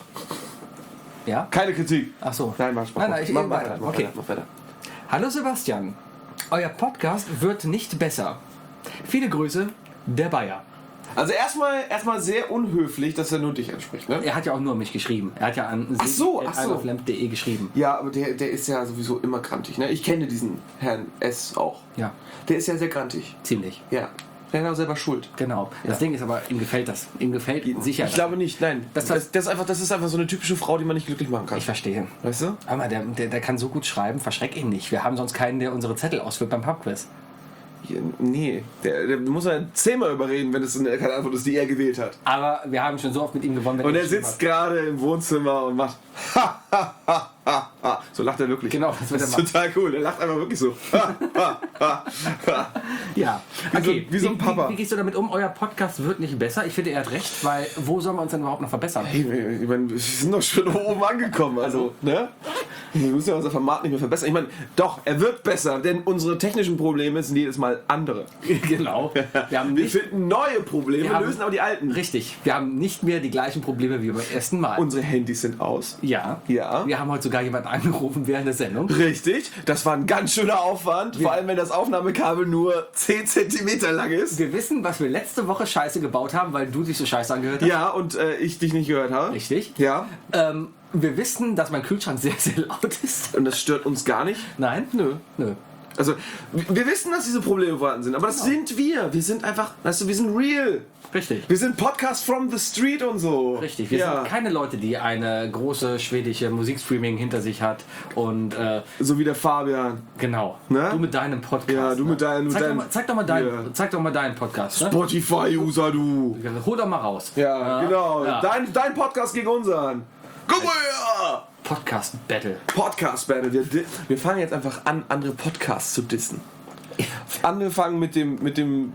Ja? Keine Kritik. Ach so. Nein, mach, mach, Nein, nein, ich- mach, mach weiter. weiter. Mach Okay. weiter. Mach weiter. Hallo Sebastian. Euer Podcast wird nicht besser. Viele Grüße, der Bayer. Also erstmal erstmal sehr unhöflich, dass er nur dich anspricht, ne? Er hat ja auch nur mich geschrieben. Er hat ja an Ach so, ach so. punkt de geschrieben. Ja, aber der, der ist ja sowieso immer grantig, ne? Ich kenne diesen Herrn S. auch. Ja, Der ist ja sehr grantig. ziemlich. Ja. Der ist auch selber schuld. Genau. Das Ding ist aber, ihm gefällt das. Ihm gefällt sicher. Ich glaube nicht, nein. Das- Das, das, ist einfach, das ist einfach so eine typische Frau, die man nicht glücklich machen kann. Ich verstehe. Weißt du? Hör mal, der, der, der kann so gut schreiben, verschreck ihn nicht. Wir haben sonst keinen, der unsere Zettel ausfüllt beim Pubquiz. Ja, nee, der, der muss man zehnmal überreden, wenn es eine, keine Antwort ist, die er gewählt hat. Aber wir haben schon so oft mit ihm gewonnen. wenn Und er geschrieben sitzt gerade im Wohnzimmer und macht ha, ha, ha, ha, ha. So lacht er wirklich. Genau, das wird das er ist total cool. Er lacht einfach wirklich so. Ha, ha, ha, ha. Ja, Wie so- okay. wie so ein Papa. Wie, wie gehst du damit um? Euer Podcast wird nicht besser. Ich finde, er hat recht, weil wo sollen wir uns denn überhaupt noch verbessern? Hey, wir- ich meine, wir sind doch schon oben angekommen. Also, ne? Wir müssen ja unser Format nicht mehr verbessern. Ich meine, doch, er wird besser, denn unsere technischen Probleme sind jedes Mal andere. Genau. Wir haben Wir nicht, finden neue Probleme, Wir haben- lösen aber die alten. richtig. Wir haben nicht mehr die gleichen Probleme wie beim ersten Mal. Unsere Handys sind aus. ja. Ja. Wir haben heute sogar jemanden angerufen während der Sendung. Richtig, das war ein ganz schöner Aufwand, vor allem wenn das Aufnahmekabel nur zehn Zentimeter lang ist. Wir wissen, was wir letzte Woche scheiße gebaut haben, weil du dich so scheiße angehört hast. Ja, und äh, ich dich nicht gehört habe. Richtig. Ja, Ähm, wir wissen, dass mein Kühlschrank sehr, sehr laut ist. und das stört uns gar nicht. Nein? Nö. Nö. Also, wir wissen, dass diese Probleme vorhanden sind, aber das sind wir. Wir sind einfach, weißt du, wir sind real. Richtig. Wir sind Podcast from the street und so. Richtig, wir ja. sind keine Leute, die eine große schwedische Musikstreaming hinter sich hat und äh, So wie der Fabian. genau. Ne? Du mit deinem Podcast. Ja, du mit deinem- mit Zeig, doch deinem- mal, zeig doch mal deinen, Ja. zeig doch mal deinen Podcast. Ne? Spotify-User, du. Hol doch mal raus. Ja, genau. Ja. Dein, dein Podcast gegen unseren. Guck mal her! Podcast Battle. Podcast Battle. Wir, di- wir fangen jetzt einfach an, andere Podcasts zu dissen. Angefangen mit dem, mit dem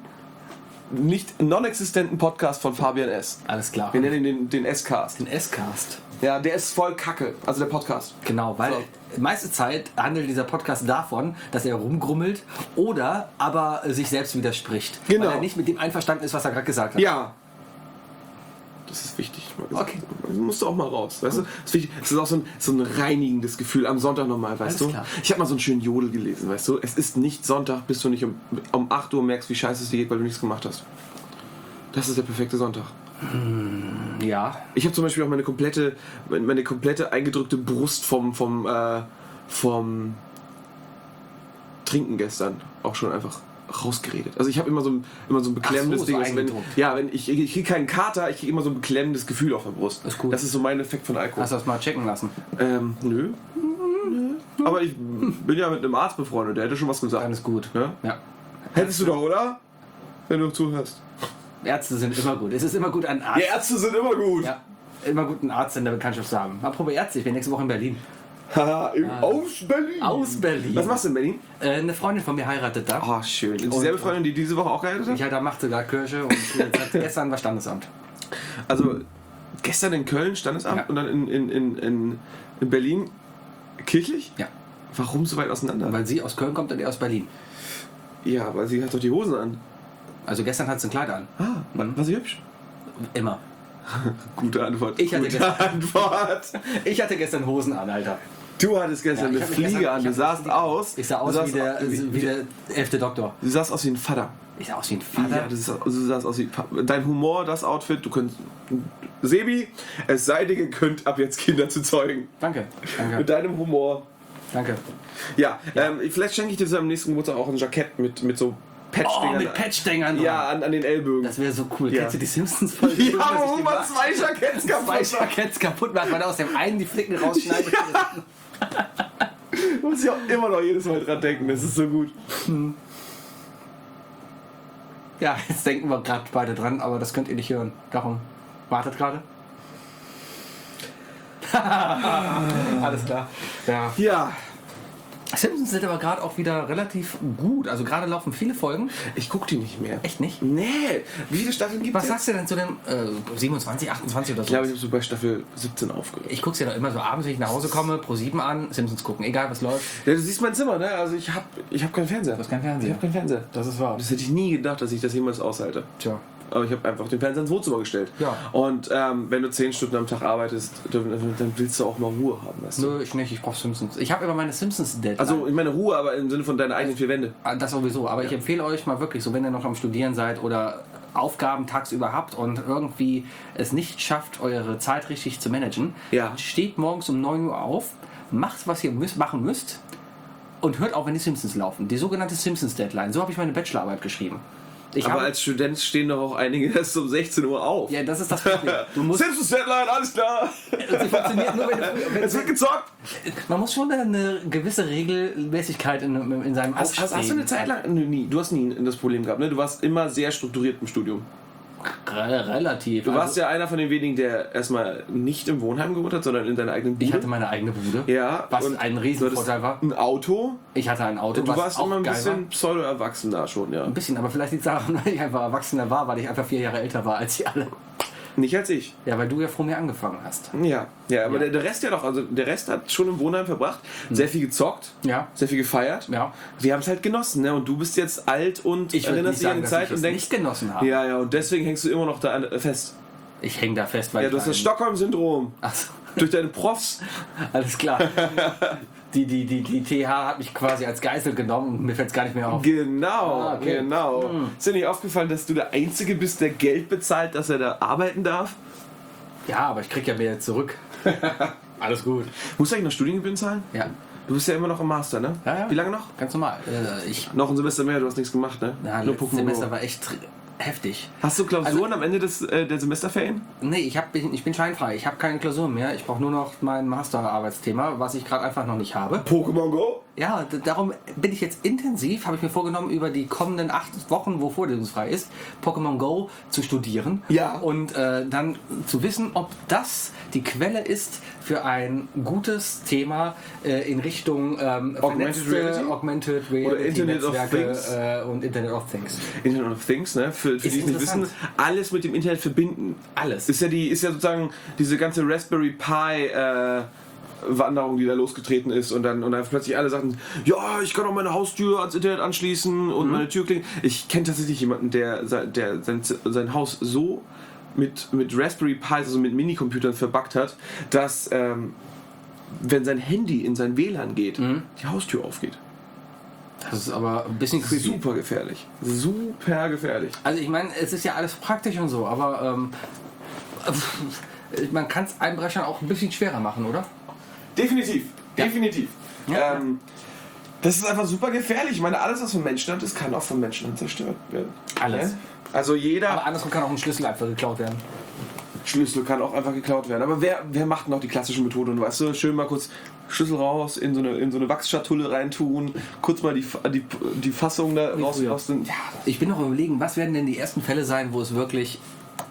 nicht non-existenten Podcast von Fabian S. Alles klar. Wir nennen ihn den, den S-Cast. Den S-Cast. Ja, der ist voll kacke. Also der Podcast. Genau, weil So. meiste Zeit handelt dieser Podcast davon, dass er rumgrummelt oder aber sich selbst widerspricht. Genau. Weil er nicht mit dem einverstanden ist, was er gerade gesagt hat. Ja. Das ist wichtig. Mal gesagt. Okay. Das musst du auch mal raus. Weißt du? Das ist, wichtig. Das ist auch so ein, so ein reinigendes Gefühl am Sonntag nochmal, weißt Alles du? klar. Ich habe mal so einen schönen Jodel gelesen, weißt du? Es ist nicht Sonntag, bis du nicht um, um acht Uhr merkst, wie scheiße es dir geht, weil du nichts gemacht hast. Das ist der perfekte Sonntag. Ja. Ich habe zum Beispiel auch meine komplette, meine komplette eingedrückte Brust vom, vom, äh, vom Trinken gestern auch schon einfach rausgeredet. Also ich habe immer so ein, immer so ein beklemmendes Ach so, so Ding. Also wenn, eingedruckt. ja, wenn ich, ich kriege keinen Kater, ich kriege immer so ein beklemmendes Gefühl auf der Brust. Das ist gut. Das ist so mein Effekt von Alkohol. Hast du das mal checken lassen? Ähm, nö. nö. Aber ich bin ja mit einem Arzt befreundet, der hätte schon was gesagt. Dann ist gut. Ja? Ja. Hättest du doch, oder? Wenn du zuhörst. Ärzte sind immer gut. Es ist immer gut, einen Arzt. Die Ärzte sind immer gut. Ja. Immer gut, einen Arzt in der Bekanntschaft zu haben. Apropos Ärzte, ich bin nächste Woche in Berlin. Haha, im- aus Berlin. Aus Berlin. Was machst du in Berlin? Äh, eine Freundin von mir heiratet da. Oh, schön. Und dieselbe Freundin, die diese Woche auch geheiratet hat? Ich halt, da macht sogar Kirche und jetzt gestern war Standesamt. Also gestern in Köln Standesamt Ja. und dann in, in, in, in, in Berlin kirchlich? Ja. Warum so weit auseinander? Weil sie aus Köln kommt und er aus Berlin. Ja, weil sie hat doch die Hosen an. Also gestern hat sie ein Kleid an. Ah, war sie hübsch? Immer. Gute Antwort. Ich hatte Gute gestern- Antwort. Ich hatte gestern Hosen an, Alter. Du hattest gestern Ja, ich eine hab mich Fliege gestern- an. ich Du hab sahst Fliege- aus. Ich sah du aus sahst wie der, au- wie, wie der elfte Doktor. Du sahst aus wie ein Vater. Ich sah aus wie ein Ja, Vater. das ist, also du sahst aus wie Pa- dein Humor, das Outfit. Du könntest. Sebi, es sei dir gegönnt, ab jetzt Kinder zu zeugen. Danke. Danke. Mit deinem Humor. Danke. Ja, Ähm, vielleicht schenke ich dir zu am nächsten Geburtstag auch ein Jackett mit, mit so Oh, Patchdingern. mit Patchdingern dran. Ja, an, an den Ellbogen. Das wäre so cool. Ja. Kennst du die Simpsons-Folge? Ja, wo man zwei Jacketts zwei kaputt macht. Jacketts kaputt macht, weil er aus dem einen die Flicken rausschneidet. Muss ich auch immer noch jedes Mal dran denken, das ist so gut. Ja, jetzt denken wir gerade beide dran, aber das könnt ihr nicht hören. Darum wartet gerade. Alles klar. Ja. Ja, Simpsons sind aber gerade auch wieder relativ gut. Also gerade laufen viele Folgen. ich guck die nicht mehr. Echt nicht? Nee, wie viele Staffeln gibt Was es? sagst du denn zu dem äh, siebenundzwanzig, achtundzwanzig oder so? Ich glaube, ich habe so bei Staffel siebzehn aufgehört. Ich guck's ja doch immer so abends, wenn ich nach Hause komme, Pro sieben an, Simpsons gucken, egal was läuft. Ja, du siehst mein Zimmer, ne? Also ich habe ich hab keinen Fernseher. Du hast keinen Fernseher. Ich habe keinen Fernseher. Das ist wahr. Das hätte ich nie gedacht, dass ich das jemals aushalte. Tja. Aber ich habe einfach den Fernseher ins Wohnzimmer gestellt. Ja. Und ähm, wenn du zehn Stunden am Tag arbeitest, dann, dann willst du auch mal Ruhe haben. Weißt du? Nö, ich nicht, ich brauch Simpsons. Ich habe immer meine Simpsons-Deadline. Also ich meine Ruhe, aber im Sinne von deinen eigenen vier Wände. Ah, das sowieso, aber ich empfehle euch mal wirklich, so wenn ihr noch am Studieren seid oder Aufgaben tagsüber habt und irgendwie es nicht schafft, eure Zeit richtig zu managen, Ja. steht morgens um neun Uhr auf, macht, was ihr müsst, machen müsst und hört auf, wenn die Simpsons laufen. Die sogenannte Simpsons-Deadline. So habe ich meine Bachelorarbeit geschrieben. Ich Aber habe, als Student stehen doch auch einige erst um sechzehn Uhr auf. ja, das ist das Problem. Du musst, Simpsons Deadline, alles klar. sie funktioniert nur, wenn, du- wenn Es wird gezockt. man muss schon eine gewisse Regelmäßigkeit in, in seinem Hast, hast, hast du eine Zeit lang? Nö, nie. Du hast nie das Problem gehabt, ne? Du warst immer sehr strukturiert im Studium. Re- Relativ. Du Also, warst ja einer von den wenigen, der erstmal nicht im Wohnheim gewohnt hat, sondern in deiner eigenen Bude. ich hatte meine eigene Bude, ja, was und ein du Riesenvorteil war. hattest ein Auto. Ich hatte ein Auto, Du was warst auch immer ein geil war. bisschen pseudo-erwachsen da schon, ja. Ein bisschen, aber vielleicht liegt es daran, weil ich einfach Erwachsener war, weil ich einfach vier Jahre älter war als sie alle. Nicht als ich. Ja, weil du ja vor mir angefangen hast. Ja, ja, aber Ja. Der, der Rest ja doch, also der Rest hat schon im Wohnheim verbracht, sehr viel gezockt, Ja. sehr viel gefeiert. Ja. Wir haben es halt genossen, ne? Und du bist jetzt alt und Ich würde erinnerst nicht dich an sagen, die dass Zeit ich es und denkst, nicht genossen habe. ja, ja, und deswegen hängst du immer noch da an, äh, fest. Ich hänge da fest, weil Ja, du ich hast das ein- Stockholm-Syndrom. Ach so, Durch deine Profs. alles klar. Die, die, die, die T H hat mich quasi als Geisel genommen und mir fällt es gar nicht mehr auf. Genau, Ah, okay. genau. Hm. Ist dir nicht aufgefallen, dass du der Einzige bist, der Geld bezahlt, dass er da arbeiten darf? Ja, aber ich krieg ja mehr zurück. Alles gut. Musst du eigentlich noch Studiengebühren zahlen? Ja, Du bist ja immer noch im Master, ne? Ja, ja. Wie lange noch? ganz normal. Äh, ich, Noch ein Semester mehr, du hast nichts gemacht, ne? ja, Nur letztes Pokémon Semester Go. war echt tr- heftig. Hast du Klausuren Also- am Ende des, äh, der Semesterferien? Nee, ich, hab, ich bin scheinfrei. Ich habe keine Klausuren mehr. Ich brauche nur noch mein Masterarbeitsthema, was ich gerade einfach noch nicht habe. Pokémon Go? Ja, d- darum bin ich jetzt intensiv, habe ich mir vorgenommen, über die kommenden acht Wochen, wo vorlesungsfrei ist, Pokémon Go zu studieren. Ja. Und äh, dann zu wissen, ob das die Quelle ist für ein gutes Thema äh, in Richtung ähm, Augmented vernetzte Reality? Augmented Oder Reality Internet of Netzwerke Things? äh, und Internet of Things. Internet of Things, ne? Für, für Ist die es nicht wissen, interessant. alles mit dem Internet verbinden. Alles. Ist ja die, ist ja sozusagen diese ganze Raspberry Pi äh, Wanderung, die da losgetreten ist und dann und dann plötzlich alle sagten, ja, ich kann auch meine Haustür ans Internet anschließen und Mhm. meine Türklinge. Ich kenne tatsächlich jemanden, der, se- der sein, Z- sein Haus so mit, mit Raspberry Pis, also mit Minicomputern verbuggt hat, dass ähm, wenn sein Handy in sein W L A N geht, Mhm. die Haustür aufgeht. Das ist aber ein bisschen creepy. Super gefährlich. Super gefährlich. Also ich meine, es ist ja alles praktisch und so, aber ähm, man kann es Einbrechern auch ein bisschen schwerer machen, oder? Definitiv. Ja. Definitiv. Ja. Ähm, das ist einfach super gefährlich. Ich meine, alles, was von Menschenhand ist, kann auch von Menschenhand zerstört werden. Alles. Ja? Also jeder Aber andersrum kann auch ein Schlüssel einfach geklaut werden. Schlüssel kann auch einfach geklaut werden. Aber wer, wer macht noch die klassische Methode? Und weißt du, schön mal kurz Schlüssel raus, in so eine, in so eine Wachsschatulle reintun, kurz mal die, die, die Fassung da raus, früher. raus den, Ja, ich bin noch am überlegen, was werden denn die ersten Fälle sein, wo es wirklich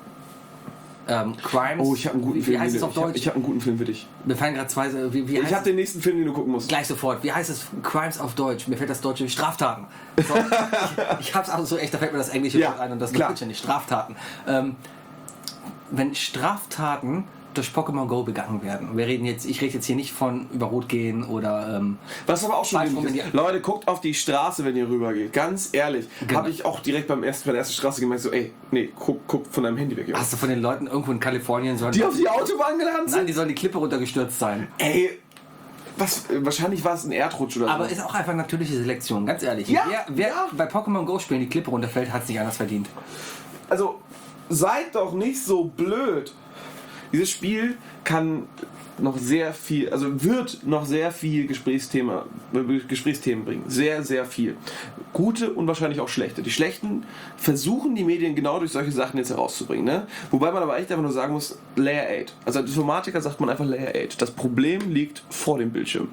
ähm, Crimes... Oh, ich habe einen guten wie, Film. Wie heißt für es auf dich. Ich hab- Deutsch? Ich habe einen guten Film für dich. Mir fallen gerade zwei... Wie, wie Ich heißt habe den nächsten Film, den du gucken musst. Gleich sofort. Wie heißt es? Crimes auf Deutsch. Mir fällt das deutsche Straftaten. So, ich ich hab's auch so echt, da fällt mir das englische Ja, Wort ein und das klar. deutsche nicht. Straftaten. Ähm, wenn Straftaten durch Pokémon Go begangen werden. Wir reden jetzt, ich rede jetzt hier nicht von über Rot gehen oder ähm, Was aber auch schon Falsch wenig ist. formuliert. Leute, guckt auf die Straße, wenn ihr rübergeht. Ganz ehrlich. Genau. Habe ich auch direkt beim ersten, bei der ersten Straße gemerkt, so, ey, nee, guck, guck von deinem Handy weg. Junge. hast du von den Leuten irgendwo in Kalifornien sollen Die auf die Autobahn gelandet nein, sind? die sollen die Klippe runtergestürzt sein. Ey, was, äh, wahrscheinlich war es ein Erdrutsch oder Aber so. ist auch einfach natürliche Selektion, ganz ehrlich. Ja, wer wer ja. bei Pokémon Go spielen die Klippe runterfällt, hat es nicht anders verdient. Also, seid doch nicht so blöd. Dieses Spiel kann noch sehr viel, also wird noch sehr viel Gesprächsthema, äh, Gesprächsthemen bringen. Sehr, sehr viel. Gute und wahrscheinlich auch schlechte. Die schlechten versuchen die Medien genau durch solche Sachen jetzt herauszubringen. Ne? Wobei man aber echt einfach nur sagen muss, Layer acht. Also als Informatiker sagt man einfach Layer acht. Das Problem liegt vor dem Bildschirm.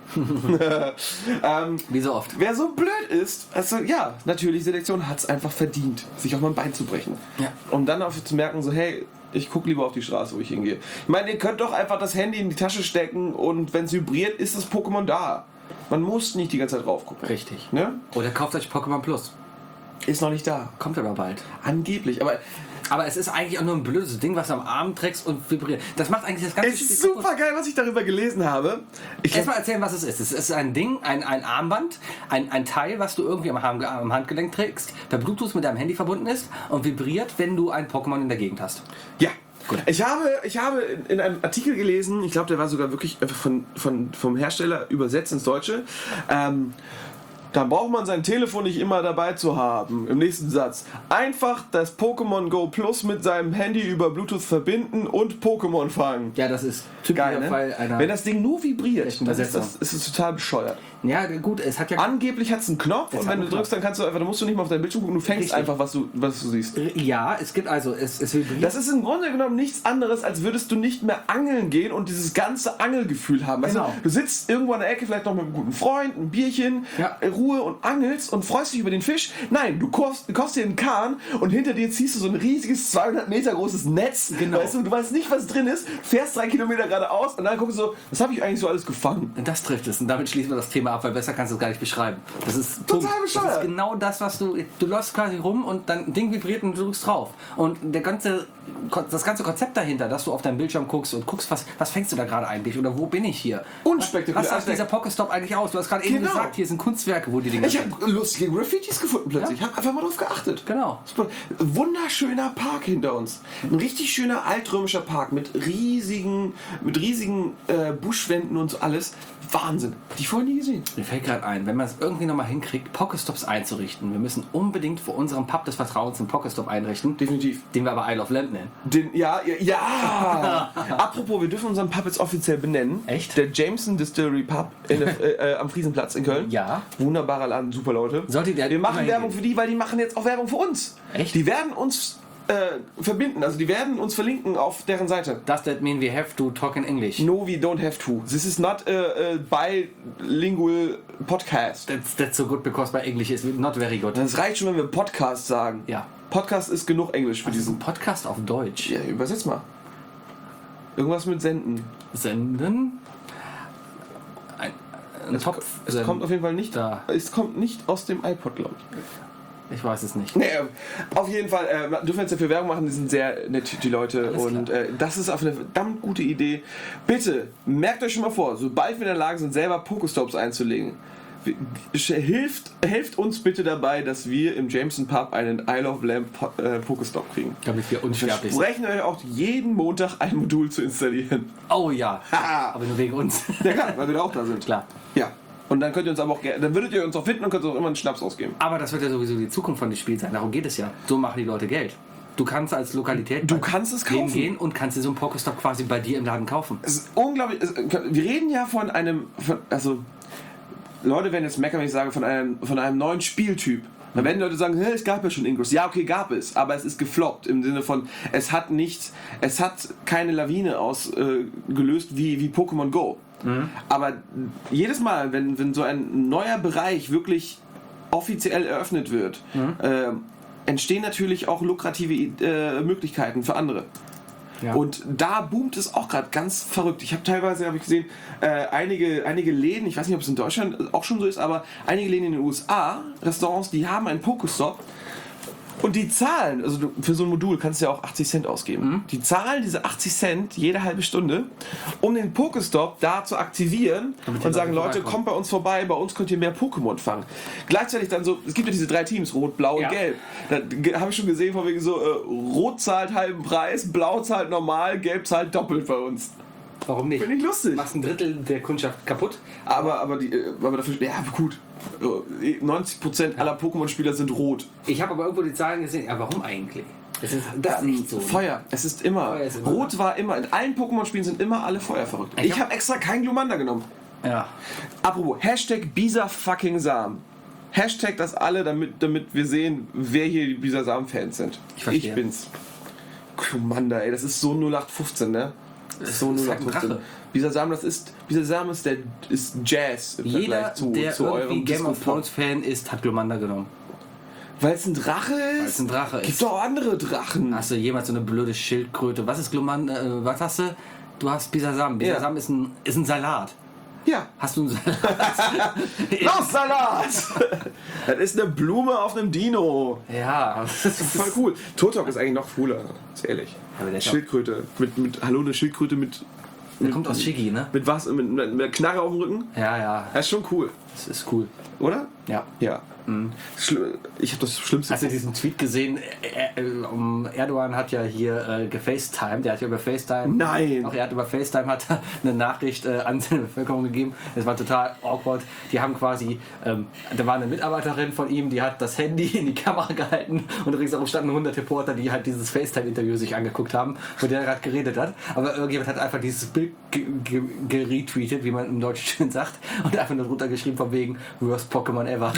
ähm, Wie so oft. Wer so blöd ist, also ja, natürlich, Selektion hat es einfach verdient, sich auch mal ein Bein zu brechen. Ja. Und dann auch zu merken, so, hey, ich gucke lieber auf die Straße, wo ich hingehe. Ich meine, ihr könnt doch einfach das Handy in die Tasche stecken und wenn es vibriert, ist das Pokémon da. Man muss nicht die ganze Zeit drauf gucken. Richtig. Ne? Oder kauft euch Pokémon Plus. Ist noch nicht da. Kommt aber bald. Angeblich, aber Aber es ist eigentlich auch nur ein blödes Ding, was du am Arm trägst und vibriert. Das macht eigentlich das ganze es ist super geil, was ich darüber gelesen habe. Ich Erstmal erzählen, was es ist. Es ist ein Ding, ein, ein Armband, ein, ein Teil, was du irgendwie am, Arm, am Handgelenk trägst, per Bluetooth mit deinem Handy verbunden ist und vibriert, wenn du ein Pokémon in der Gegend hast. Ja. Gut. Ich habe, ich habe in einem Artikel gelesen, ich glaube, der war sogar wirklich einfach von, von, vom Hersteller übersetzt ins Deutsche. Ähm, dann braucht man sein Telefon nicht immer dabei zu haben. Im nächsten Satz. Einfach das Pokémon Go Plus mit seinem Handy über Bluetooth verbinden und Pokémon fangen. Ja, das ist typischer Geil, ne? Fall einer... Wenn das Ding nur vibriert, Schlechten dann ist Übersetzung. das, ist es total bescheuert. Ja, gut, es hat ja... Angeblich hat es einen Knopf Es und hat wenn du einen drückst, dann kannst du einfach, dann musst du nicht mal auf dein Bildschirm gucken, du fängst Richtig. einfach, was du, was du siehst. Ja, es gibt also... Es, es vibriert. Das ist im Grunde genommen nichts anderes, als würdest du nicht mehr angeln gehen und dieses ganze Angelgefühl haben. Weißt Genau. du, du sitzt irgendwo an der Ecke, vielleicht noch mit einem guten Freund, ein Bierchen, Ja. Ruhe und angelst und freust dich über den Fisch. Nein, du kochst, du kochst dir einen Kahn und hinter dir ziehst du so ein riesiges zweihundert Meter großes Netz. Genau. Weißt du, du weißt nicht, was drin ist, fährst drei Kilometer geradeaus und dann guckst du so, was habe ich eigentlich so alles gefangen? Das trifft es und damit schließen wir das Thema ab, weil besser kannst du es gar nicht beschreiben. Das ist Total Punkt. bescheuert. Das ist genau das, was du... Du läufst quasi rum und dein Ding vibriert und du drückst drauf. Und der ganze, das ganze Konzept dahinter, dass du auf deinen Bildschirm guckst und guckst, was, was fängst du da gerade eigentlich oder wo bin ich hier? Unspektakulär. Was sagt dieser Pokestop eigentlich aus? Du hast gerade eben Genau. gesagt, hier sind Kunstwerke, wo die Dinge Ich sind. habe lustige Graffitis gefunden plötzlich. Ja. Ich habe einfach mal drauf geachtet. Genau. Super. Wunderschöner Park hinter uns. Ein richtig schöner altrömischer Park mit riesigen, mit riesigen äh, Buschwänden und so alles. Wahnsinn. Die vorher nie gesehen. Mir fällt gerade ein, wenn man es irgendwie nochmal hinkriegt, Pokestops einzurichten. Wir müssen unbedingt für unseren Pub des Vertrauens einen Pokestop einrichten, Definitiv. den wir aber Isle of Lamp nennen. Den, ja, ja, ja. Apropos, wir dürfen unseren Pub jetzt offiziell benennen. Echt? Der Jameson Distillery Pub in der, äh, äh, am Friesenplatz in Köln. Ja. Wunderbarer Laden, super Leute. Sollte der wir machen immer Werbung hingehen. für die, weil die machen jetzt auch Werbung für uns. Echt? Die werden uns äh, verbinden, also die werden uns verlinken auf deren Seite. Does that mean we have to talk in English? No, we don't have to. This is not a, a bilingual podcast. That's, that's so good because my English is not very good. Das reicht schon, wenn wir Podcast sagen. Ja. Podcast ist genug Englisch für Das ist ein diesen. Podcast auf Deutsch. Ja, übersetz mal. Irgendwas mit senden. Senden. Ein, ein Es, Topf. es senden. kommt auf jeden Fall nicht. Da. Es kommt nicht aus dem iPod, glaube ich. Ich weiß es nicht. Nee, äh, auf jeden Fall äh, dürfen wir jetzt dafür Werbung machen, die sind sehr nett, die Leute. Alles und klar. äh, das ist auf eine verdammt gute Idee. Bitte, merkt euch schon mal vor, sobald wir in der Lage sind, selber Pokestops einzulegen, hilft, helft uns bitte dabei, dass wir im Jameson Pub einen Isle of Lamp äh, Pokestop kriegen. Damit wir Wir unsterblich sind. versprechen euch auch jeden Montag ein Modul zu installieren. Oh ja, Haha. aber nur wegen uns. Ja klar, weil wir da auch da sind. Klar. Ja. Und dann könnt ihr uns aber auch gerne, dann würdet ihr uns auch finden und könnt uns auch immer einen Schnaps ausgeben. Aber das wird ja sowieso die Zukunft von dem Spiel sein. Darum geht es ja. So machen die Leute Geld. Du kannst als Lokalität Du kannst es kaufen. gehen und kannst dir so einen Pokestop quasi bei dir im Laden kaufen. Es ist unglaublich. Es, wir reden ja von einem, von, also Leute werden jetzt meckern, wenn ich sage, von einem, von einem neuen Spieltyp. Dann werden die Leute sagen, hey, es gab ja schon Ingress. Ja, okay, gab es, aber es ist gefloppt im Sinne von, es hat nicht, es hat keine Lawine ausgelöst äh, wie, wie Pokémon Go. Mhm. Aber jedes Mal, wenn, wenn so ein neuer Bereich wirklich offiziell eröffnet wird, mhm. äh, entstehen natürlich auch lukrative äh, Möglichkeiten für andere. Ja. Und da boomt es auch gerade ganz verrückt. Ich habe teilweise, habe ich gesehen, äh, einige, einige Läden, ich weiß nicht, ob es in Deutschland auch schon so ist, aber einige Läden in den U S A, Restaurants, die haben einen Pokestop. Und die zahlen, also du, für so ein Modul kannst du ja auch achtzig Cent ausgeben. Mhm. Die zahlen diese achtzig Cent jede halbe Stunde, um den Pokestop da zu aktivieren und sagen, Leute, kommt bei uns vorbei, bei uns könnt ihr mehr Pokémon fangen. Gleichzeitig dann so, es gibt ja diese drei Teams, Rot, Blau ja. und Gelb. Da habe ich schon gesehen, von wegen so, äh, Rot zahlt halben Preis, Blau zahlt normal, Gelb zahlt doppelt bei uns. Warum nicht? Finde ich lustig. Du machst ein Drittel der Kundschaft kaputt. Aber, aber, die, aber dafür, ja gut, neunzig Prozent aller Pokémon-Spieler sind rot. Ich habe aber irgendwo die Zahlen gesehen. Ja, warum eigentlich? Das ist, das ist nicht so. Feuer, es ist immer. Ist immer rot war immer, in allen Pokémon-Spielen sind immer alle Feuer verrückt. Ich, ich habe hab extra keinen Glumanda genommen. Ja. Apropos, Hashtag Bisa fucking Sam. Hashtag das alle, damit, damit wir sehen, wer hier die Bisa Sam-Fans sind. Ich, ich bin's. Glumanda, ey, das ist so null acht fünfzehn, ne? Das ist so null acht fünfzehn. Bisasam, das ist, Bisasam ist, der, ist Jazz im Jeder, Vergleich zu, der zu eurem Game of Thrones Fan ist, hat Glumanda genommen. Weil es ein Drache ist? Weil es ein Drache ist. Gibt doch andere Drachen. Hast du jemals so eine blöde Schildkröte? Was ist Glumanda? Äh, was hast du? Du hast Bisasam. Bisasam ja. ist, ein, ist ein Salat. Ja. Hast du einen Salat? Los, Salat! Das ist eine Blume auf einem Dino. Ja. Das ist voll cool. Turtok ist eigentlich noch cooler, ist ehrlich. Aber der Schildkröte. Mit, mit, hallo, eine Schildkröte mit... Der mit, kommt aus Shiggy, ne? Mit was? Mit, mit einer Knarre auf dem Rücken? Ja, ja. Das ist schon cool. Das ist cool. Oder? Ja. Ja. Mhm. Ich habe das Schlimmste. Hast du diesen Tweet gesehen? Erdogan hat ja hier äh, gefacetimed, der hat ja über FaceTime. Nein! Auch er hat über FaceTime hat eine Nachricht äh, an seine Bevölkerung gegeben. Das war total awkward. Die haben quasi, ähm, da war eine Mitarbeiterin von ihm, die hat das Handy in die Kamera gehalten und ringsherum standen hundert Reporter, die halt dieses FaceTime-Interview sich angeguckt haben, wo der gerade geredet hat. Aber irgendjemand hat einfach dieses Bild geretweetet, wie man im Deutschen schön sagt, und einfach nur drunter geschrieben von wegen Worst Pokémon ever.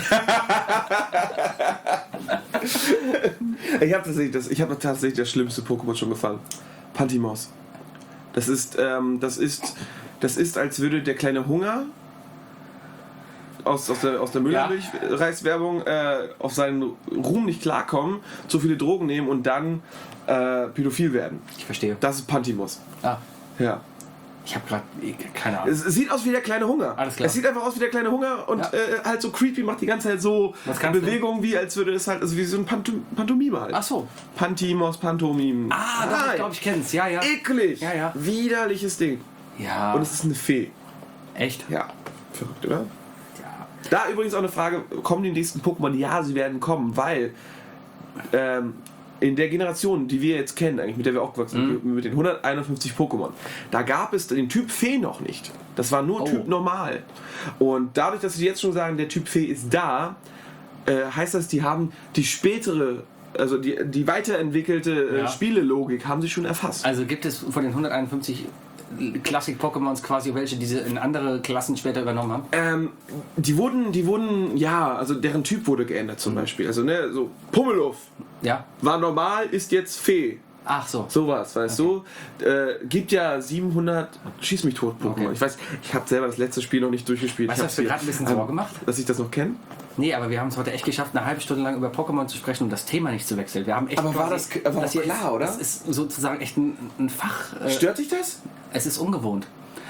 ich habe tatsächlich, das, ich hab tatsächlich das schlimmste Pokémon schon gefangen. Pantimos. Das ist, ähm, das ist, das ist, als würde der kleine Hunger aus, aus der, aus der Müllermilchreiswerbung äh, auf seinen Ruhm nicht klarkommen, zu viele Drogen nehmen und dann äh, pädophil werden. Ich verstehe. Das ist Pantimos. Ah. Ja. Ich habe gerade keine Ahnung. Es, es sieht aus wie der kleine Hunger. Alles klar. Es sieht einfach aus wie der kleine Hunger und ja. äh, halt so creepy, macht die ganze Zeit so Bewegungen, wie als würde es halt, also wie so ein Pantom- Pantomime halt. Ach so. Pantimos, Pantomime. Ah, doch, ich glaube, ich kenne es. Ja, ja. Eklig. Ja, ja. Widerliches Ding. Ja. Und es ist eine Fee. Echt? Ja. Verrückt, oder? Ja. Da übrigens auch eine Frage, kommen die nächsten Pokémon? Ja, sie werden kommen, weil ähm, in der Generation, die wir jetzt kennen, eigentlich mit der wir aufgewachsen sind, mhm. mit den hunderteinundfünfzig Pokémon, da gab es den Typ Fee noch nicht. Das war nur oh. Typ Normal. Und dadurch, dass sie jetzt schon sagen, der Typ Fee ist da, äh, heißt das, die haben die spätere, also die, die weiterentwickelte äh, ja. Spielelogik haben sie schon erfasst. Also gibt es von den hunderteinundfünfzig Klassik-Pokémons quasi welche, die sie in andere Klassen später übernommen haben? Ähm, die wurden, die wurden, ja, also deren Typ wurde geändert zum mhm. Beispiel. Also, ne, so Pummeluff ja. war normal, ist jetzt Fee. Ach so. Sowas, weißt okay. du? Äh, gibt ja siebenhundert Schieß mich tot Pokémon. Okay. Ich weiß, ich habe selber das letzte Spiel noch nicht durchgespielt. Weißt du, hast du gerade ein bisschen Sorge gemacht? Dass ich das noch kenne? Nee, aber wir haben es heute echt geschafft, eine halbe Stunde lang über Pokémon zu sprechen und das Thema nicht zu wechseln. Wir haben echt aber war das, war das klar, oder? Das ist sozusagen echt ein, ein Fach. Äh, Stört dich das? Es ist ungewohnt.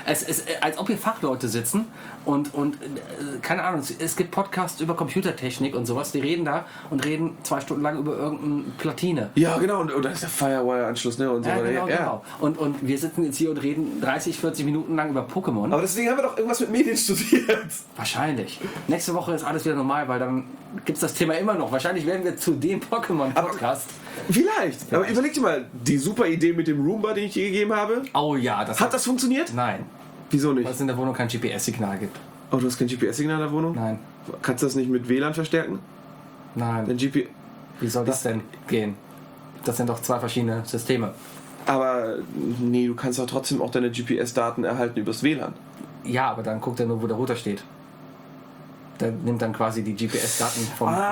Es ist, als ob hier Fachleute sitzen und, und äh, keine Ahnung, es gibt Podcasts über Computertechnik und sowas, die reden da und reden zwei Stunden lang über irgendeine Platine. Ja, genau, und, und da ist der Firewire-Anschluss, ne? Und so Ja, weiter. genau, Ja. genau. Und, und wir sitzen jetzt hier und reden dreißig, vierzig Minuten lang über Pokémon. Aber deswegen haben wir doch irgendwas mit Medien studiert. Wahrscheinlich. Nächste Woche ist alles wieder normal, weil dann gibt es das Thema immer noch. Wahrscheinlich werden wir zu dem Pokémon-Podcast. Vielleicht. Aber überleg dir mal, die super Idee mit dem Roomba, den ich dir gegeben habe. Oh ja, das Hat das funktioniert? Nein, Wieso nicht? weil es in der Wohnung kein G P S-Signal gibt. Oh, du hast kein G P S-Signal in der Wohnung? Nein, Kannst du das nicht mit W L A N verstärken? nein. Dein G P... Wie soll das denn gehen? Das sind doch zwei verschiedene Systeme. Aber nee, du kannst doch trotzdem auch deine G P S-Daten erhalten übers W L A N. Ja, aber dann guckt er nur, wo der Router steht. Der nimmt dann quasi die G P S-Daten vom Router.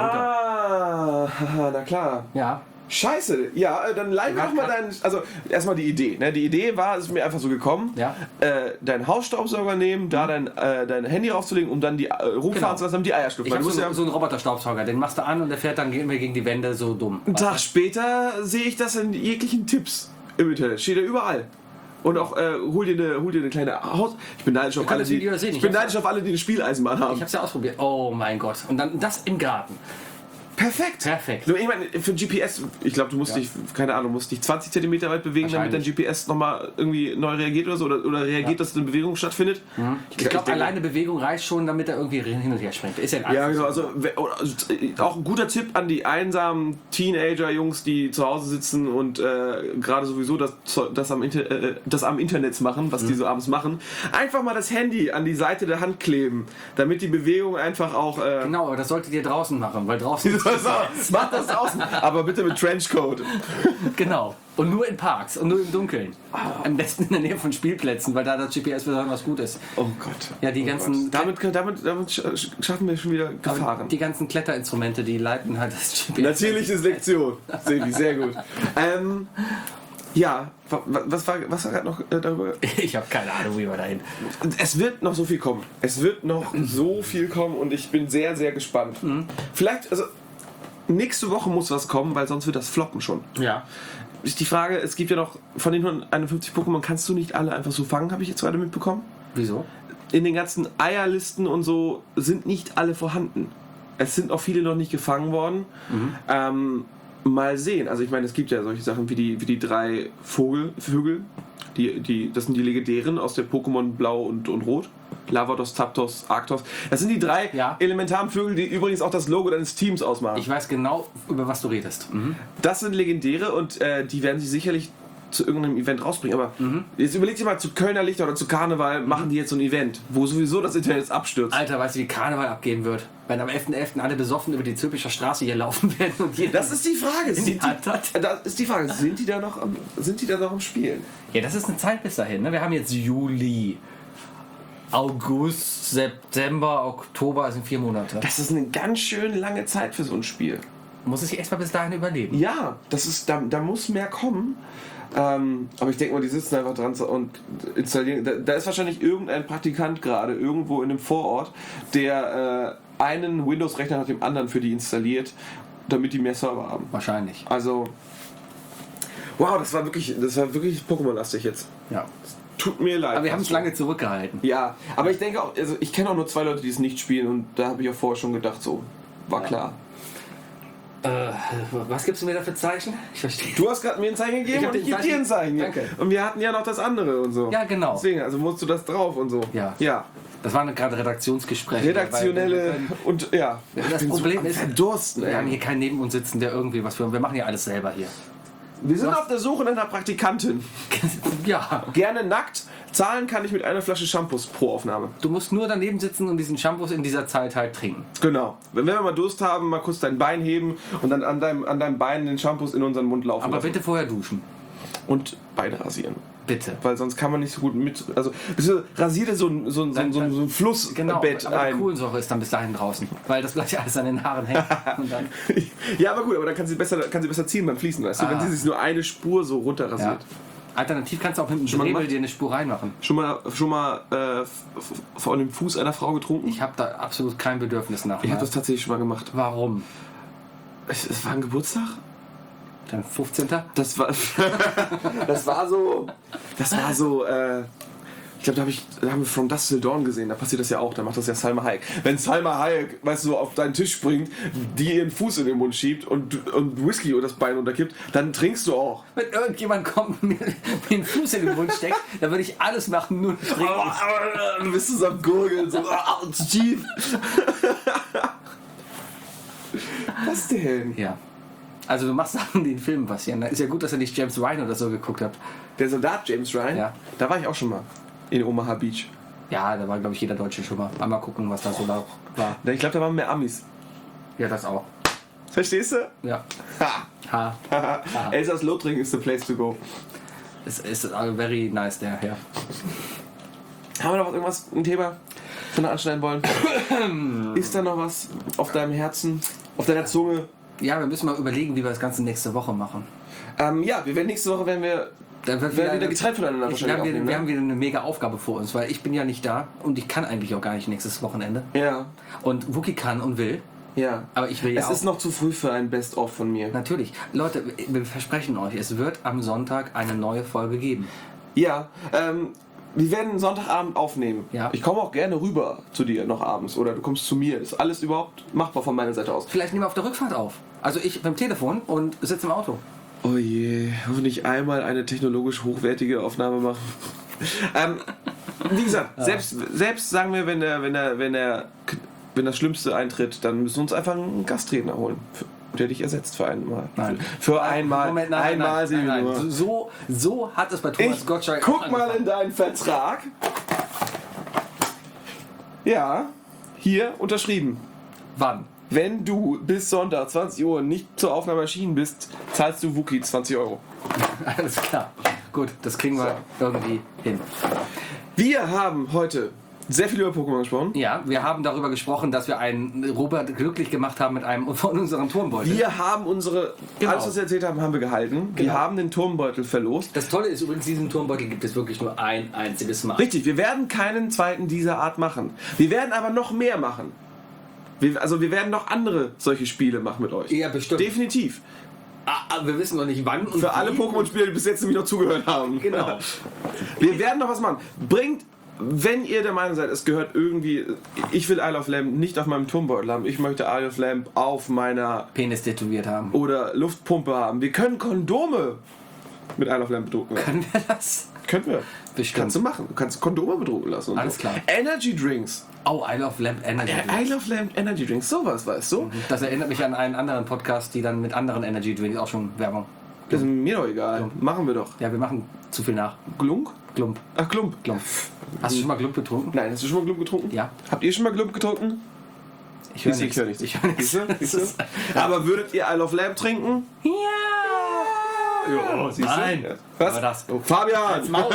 Ah, haha, na klar. Ja, Scheiße, ja, äh, dann leih mir doch mal deinen. Also, erstmal die Idee. Ne? Die Idee war, es ist mir einfach so gekommen, Ja. äh, deinen Hausstaubsauger nehmen, da dein, äh, dein Handy raufzulegen, um dann die äh, rumfahren Genau. zu lassen, damit die Eier schlüpfen. ich Weil habe du so, musst ja, so einen Roboterstaubsauger, den machst du an und der fährt dann immer gegen die Wände so dumm. einen Tag später sehe ich das in jeglichen Tipps im Internet. Steht ja überall. Und auch, äh, hol, dir eine, hol dir eine kleine Haus. Ich bin neidisch auf können alle, das die, Video sehen. ich Ich bin hab's- neidisch auf alle, die eine Spieleisenbahn haben. Ich hab's ja ausprobiert. Oh mein Gott. Und dann das im Garten. Perfekt. Perfekt. Nur, ich meine, für G P S, ich glaube, du musst Ja. dich, keine Ahnung, musst dich zwanzig Zentimeter weit bewegen, damit dein G Wahrscheinlich. P S nochmal irgendwie neu reagiert oder so, oder, oder reagiert, Ja. dass eine Bewegung stattfindet. Ich glaube, denke- alleine Bewegung reicht schon, damit er irgendwie hin und her springt. Ist ja ein Ja, Einfluss. genau. Also, we- oder- also, äh, auch ein guter Tipp an die einsamen Teenager-Jungs, die zu Hause sitzen und äh, gerade sowieso das, das, am Inter äh, das am Internet machen, was die so abends machen. Einfach mal das Handy an die Seite der Hand kleben, damit die Bewegung einfach auch... Äh, Genau, aber das solltet ihr draußen machen, weil draußen ist Mach das draußen, aber bitte mit Trenchcoat. Genau. Und nur in Parks und nur im Dunkeln. Am besten in der Nähe von Spielplätzen, weil da das G P S besonders gut ist. Oh Gott. Ja, die oh ganzen- Gott. Damit, damit, damit sch- schaffen wir schon wieder Gefahren. Die ganzen Kletterinstrumente, die leiten halt das G P S. Natürliche Selektion. Sebi, sehr gut. Ähm, ja, wa- wa- was war, was war gerade noch äh, darüber? Ich habe keine Ahnung, wie wir dahin. Es wird noch so viel kommen. Es wird noch so viel kommen und ich bin sehr, sehr gespannt. Vielleicht, also nächste Woche muss was kommen, weil sonst wird das floppen schon. Ja. Ist die Frage, es gibt ja noch von den hunderteinundfünfzig Pokémon, kannst du nicht alle einfach so fangen, habe ich jetzt gerade mitbekommen? Wieso? In den ganzen Eierlisten und so sind nicht alle vorhanden. Es sind auch viele noch nicht gefangen worden. Ähm, mal sehen. Also ich meine, es gibt ja solche Sachen wie die, wie die drei Vogel, Vögel. Die, die, das sind die legendären aus der Pokémon Blau und, und Rot. Lavados, Zapdos, Arctos. Das sind die drei Ja. elementaren Vögel, die übrigens auch das Logo deines Teams ausmachen. Ich weiß genau, über was du redest. Mhm. Das sind legendäre und äh, die werden sie sicherlich zu irgendeinem Event rausbringen. Aber jetzt überleg dir mal, zu Kölner Lichter oder zu Karneval machen die jetzt so ein Event, wo sowieso das Internet jetzt abstürzt. Alter, weißt du, wie Karneval abgehen wird? Wenn am elften elften alle besoffen über die Zülpicher Straße hier laufen werden und jeder... Das ist die Frage. In die Sind Hand hat. die, das ist die Frage. Sind die da noch am, sind die da noch am Spielen? Ja, das ist eine Zeit bis dahin. Ne? Wir haben jetzt Juli, August, September, Oktober, sind vier Monate. Das ist eine ganz schön lange Zeit für so ein Spiel. Muss es sich erstmal bis dahin überleben. Ja, das ist, da, da muss mehr kommen. Ähm, aber ich denke mal, die sitzen einfach dran und installieren. Da, da ist wahrscheinlich irgendein Praktikant gerade irgendwo in einem Vorort, der äh, einen Windows-Rechner nach dem anderen für die installiert, damit die mehr Server haben. Wahrscheinlich. Also, wow, das war wirklich, das war wirklich Pokémon-lastig jetzt. Ja. Tut mir leid. Aber wir haben es lange zurückgehalten. Ja, aber ich denke auch, also ich kenne auch nur zwei Leute, die es nicht spielen und da habe ich auch vorher schon gedacht, so, war Ja. klar. Äh, was gibst du mir da für Zeichen? Ich verstehe. Du hast gerade mir ein Zeichen gegeben Ich hab und ich dir gebe dir ein Zeichen. Danke. Und wir hatten ja noch das andere und so. Ja, genau. Deswegen, also musst du das drauf und so. Ja. Ja. Das waren gerade Redaktionsgespräche. Redaktionelle weil und ja. Das Ich bin Problem so am ist, Verdursten, wir haben ey. hier keinen neben uns sitzen, der irgendwie was für. Wir machen ja alles selber hier. Wir sind Was? auf der Suche nach einer Praktikantin. Ja. Gerne nackt. Zahlen kann ich mit einer Flasche Shampoos pro Aufnahme. Du musst nur daneben sitzen und diesen Shampoos in dieser Zeit halt trinken. Genau. Wenn wir mal Durst haben, mal kurz dein Bein heben und dann an deinem, an deinem Bein den Shampoos in unseren Mund laufen Aber lassen. bitte vorher duschen. Und Beine rasieren. Bitte. Weil sonst kann man nicht so gut mit. Also, bitte rasier dir so ein, so ein, so ein, so ein, so ein Flussbett Genau, aber die ein. Kohlensäure ist dann bis dahin draußen, weil das gleich alles an den Haaren hängt. Und dann, Ja, aber gut, aber dann kann sie besser, kann sie besser ziehen beim Fließen, weißt du? Wenn Ah. sie sich nur eine Spur so runter ja. rasiert. Alternativ kannst du auch mit dem Schon mal Drebel gemacht? dir eine Spur reinmachen. Schon mal, schon mal äh, f- f- von dem Fuß einer Frau getrunken? Ich habe da absolut kein Bedürfnis nach. Ich habe das tatsächlich schon mal gemacht. Warum? Es, es war ein Geburtstag? Dann fünfzehnten Das war. das war so. Das war so. Äh, Ich glaube, da, hab ich, da haben wir From Dusk Till Dawn gesehen, da passiert das ja auch, da macht das ja Salma Hayek. Wenn Salma Hayek, weißt du, auf deinen Tisch springt, die ihren Fuß in den Mund schiebt und, und Whisky oder das Bein unterkippt, dann trinkst du auch. Wenn irgendjemand kommt und mir den Fuß in den Mund steckt, dann würde ich alles machen, nur nicht trinken. Du bist so am Gurgeln, so tief. Was denn? Ja. Also du machst Sachen, die in Filmen passieren. Ist ja gut, dass ihr nicht James Ryan oder so geguckt habt. Der Soldat James Ryan? Ja. Da war ich auch schon mal. In Omaha Beach. Ja, da war, glaube ich, jeder Deutsche schon mal. Einmal gucken, was da so da war. Ich glaube, da waren mehr Amis. Ja, das auch. Verstehst du? Ja. Ha! Ha. ha. Elsass-Lothringen is the place to go. Es ist very nice there, ja. Haben wir noch irgendwas, ein Thema, von der anschneiden wollen? Ist da noch was auf deinem Herzen, auf deiner Zunge? Ja, wir müssen mal überlegen, wie wir das Ganze nächste Woche machen. Ähm, ja, wir werden nächste Woche, werden wir Dann wird werden wieder getrennt voneinander ich, wir, wahrscheinlich haben wieder, aufnehmen, wir ne? haben wieder eine mega Aufgabe vor uns, weil ich bin ja nicht da und ich kann eigentlich auch gar nicht nächstes Wochenende. Ja, Und Wookie kann und will, ja. aber ich will ja Es auch. ist noch zu früh für ein Best-of von mir. Natürlich. Leute, wir versprechen euch, es wird am Sonntag eine neue Folge geben. Ja, ähm, wir werden Sonntagabend aufnehmen. Ja. Ich komme auch gerne rüber zu dir noch abends oder du kommst zu mir. Ist alles überhaupt machbar von meiner Seite aus. Vielleicht nehmen wir auf der Rückfahrt auf. Also ich beim Telefon und sitze im Auto. Oh je, hoffentlich einmal eine technologisch hochwertige Aufnahme machen. ähm, wie gesagt, selbst, selbst sagen wir, wenn der, wenn der, wenn der, wenn das Schlimmste eintritt, dann müssen wir uns einfach einen Gastredner holen, der dich ersetzt für einmal. Nein. Für einmal. Moment, nein, einmal nein, sehen nein, wir nein. nur. So, so hat es bei Thomas Ich Gottschalk guck auch mal angefangen. in deinen Vertrag. Ja, hier unterschrieben. Wann? Wenn du bis Sonntag zwanzig Uhr nicht zur Aufnahme erschienen bist, zahlst du Wookie zwanzig Euro. Alles klar. Gut, das kriegen wir irgendwie hin. Wir haben heute sehr viel über Pokémon gesprochen. Ja, wir haben darüber gesprochen, dass wir einen Robert glücklich gemacht haben mit einem von unseren Turmbeuteln. Wir haben unsere, Genau. alles was wir erzählt haben, haben wir gehalten. Wir Genau. haben den Turmbeutel verlost. Das Tolle ist übrigens, diesen Turmbeutel gibt es wirklich nur ein einziges Mal. Richtig, wir werden keinen zweiten dieser Art machen. Wir werden aber noch mehr machen. Wir, also wir werden noch andere solche Spiele machen mit euch. Ja, bestimmt. Definitiv. Ah, wir wissen noch nicht wann und Für alle wie. Pokémon-Spieler, die bis jetzt nämlich noch zugehört haben. Genau. Wir werden noch was machen. Bringt, wenn ihr der Meinung seid, es gehört irgendwie, ich will Isle of Lamp nicht auf meinem Turmbeutel haben, ich möchte Isle of Lamp auf meiner Penis tätowiert haben. oder Luftpumpe haben. Wir können Kondome mit Isle of Lamp bedrucken. Können wir das? Können wir. Bestimmt. Kannst du machen. Du kannst Kondome bedrucken lassen. Und Alles so. klar. Energy Drinks. Oh, I Love Lamp Energy. Ja, Isle of Lamp Energy Drinks. Sowas, weißt du? Das erinnert mich an einen anderen Podcast, die dann mit anderen Energy Drinks auch schon Werbung. Das ist mir doch egal. Machen wir doch. Ja, wir machen zu viel nach. Glunk? Glump. Ach, Klump. Glump. Hast du schon mal Glump getrunken? Nein, hast du schon mal Glump getrunken? Ja. Habt ihr schon mal Glump getrunken? Ich höre Ich nichts. höre nichts. Ich höre nichts. Siehst du? Siehst du? Aber würdet ihr Isle of Lamp trinken? Ja! Ja, siehst du? Nein. Ja. Was? Aber das. Oh, Fabian! Maul.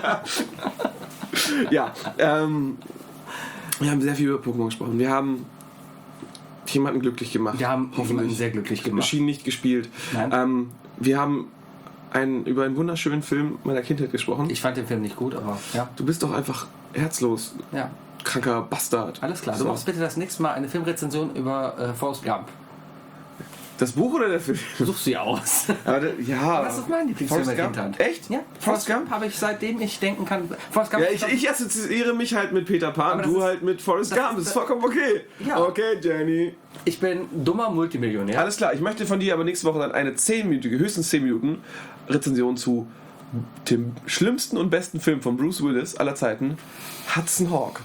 Ja, ähm, wir haben sehr viel über Pokémon gesprochen. Wir haben jemanden glücklich gemacht. Wir haben jemanden hoffentlich. sehr glücklich gemacht. Schien nicht gespielt. Nein. Ähm, wir haben einen, über einen wunderschönen Film meiner Kindheit gesprochen. Ich fand den Film nicht gut, aber ja. Du bist doch einfach herzlos, Ja, kranker Bastard. alles klar. Du So. machst bitte das nächste Mal eine Filmrezension über äh, Forrest Gump. Das Buch oder der Film? Such sie aus. Aber der, ja. Das ist mein Lieblingsfilm Forrest der Gump? Kindheit. Echt? Ja, Forrest Gump? habe ich seitdem ich denken kann. Forrest Gump Ja, ich, ich assoziiere mich halt mit Peter Pan, Aber das du ist- halt mit Forrest das Gump. ist- Das ist vollkommen okay. Ja. Okay, Jenny. ich bin dummer Multimillionär. Alles klar, ich möchte von dir aber nächste Woche dann eine zehnminütige, höchstens zehn Minuten Rezension zu dem schlimmsten und besten Film von Bruce Willis aller Zeiten, Hudson Hawk.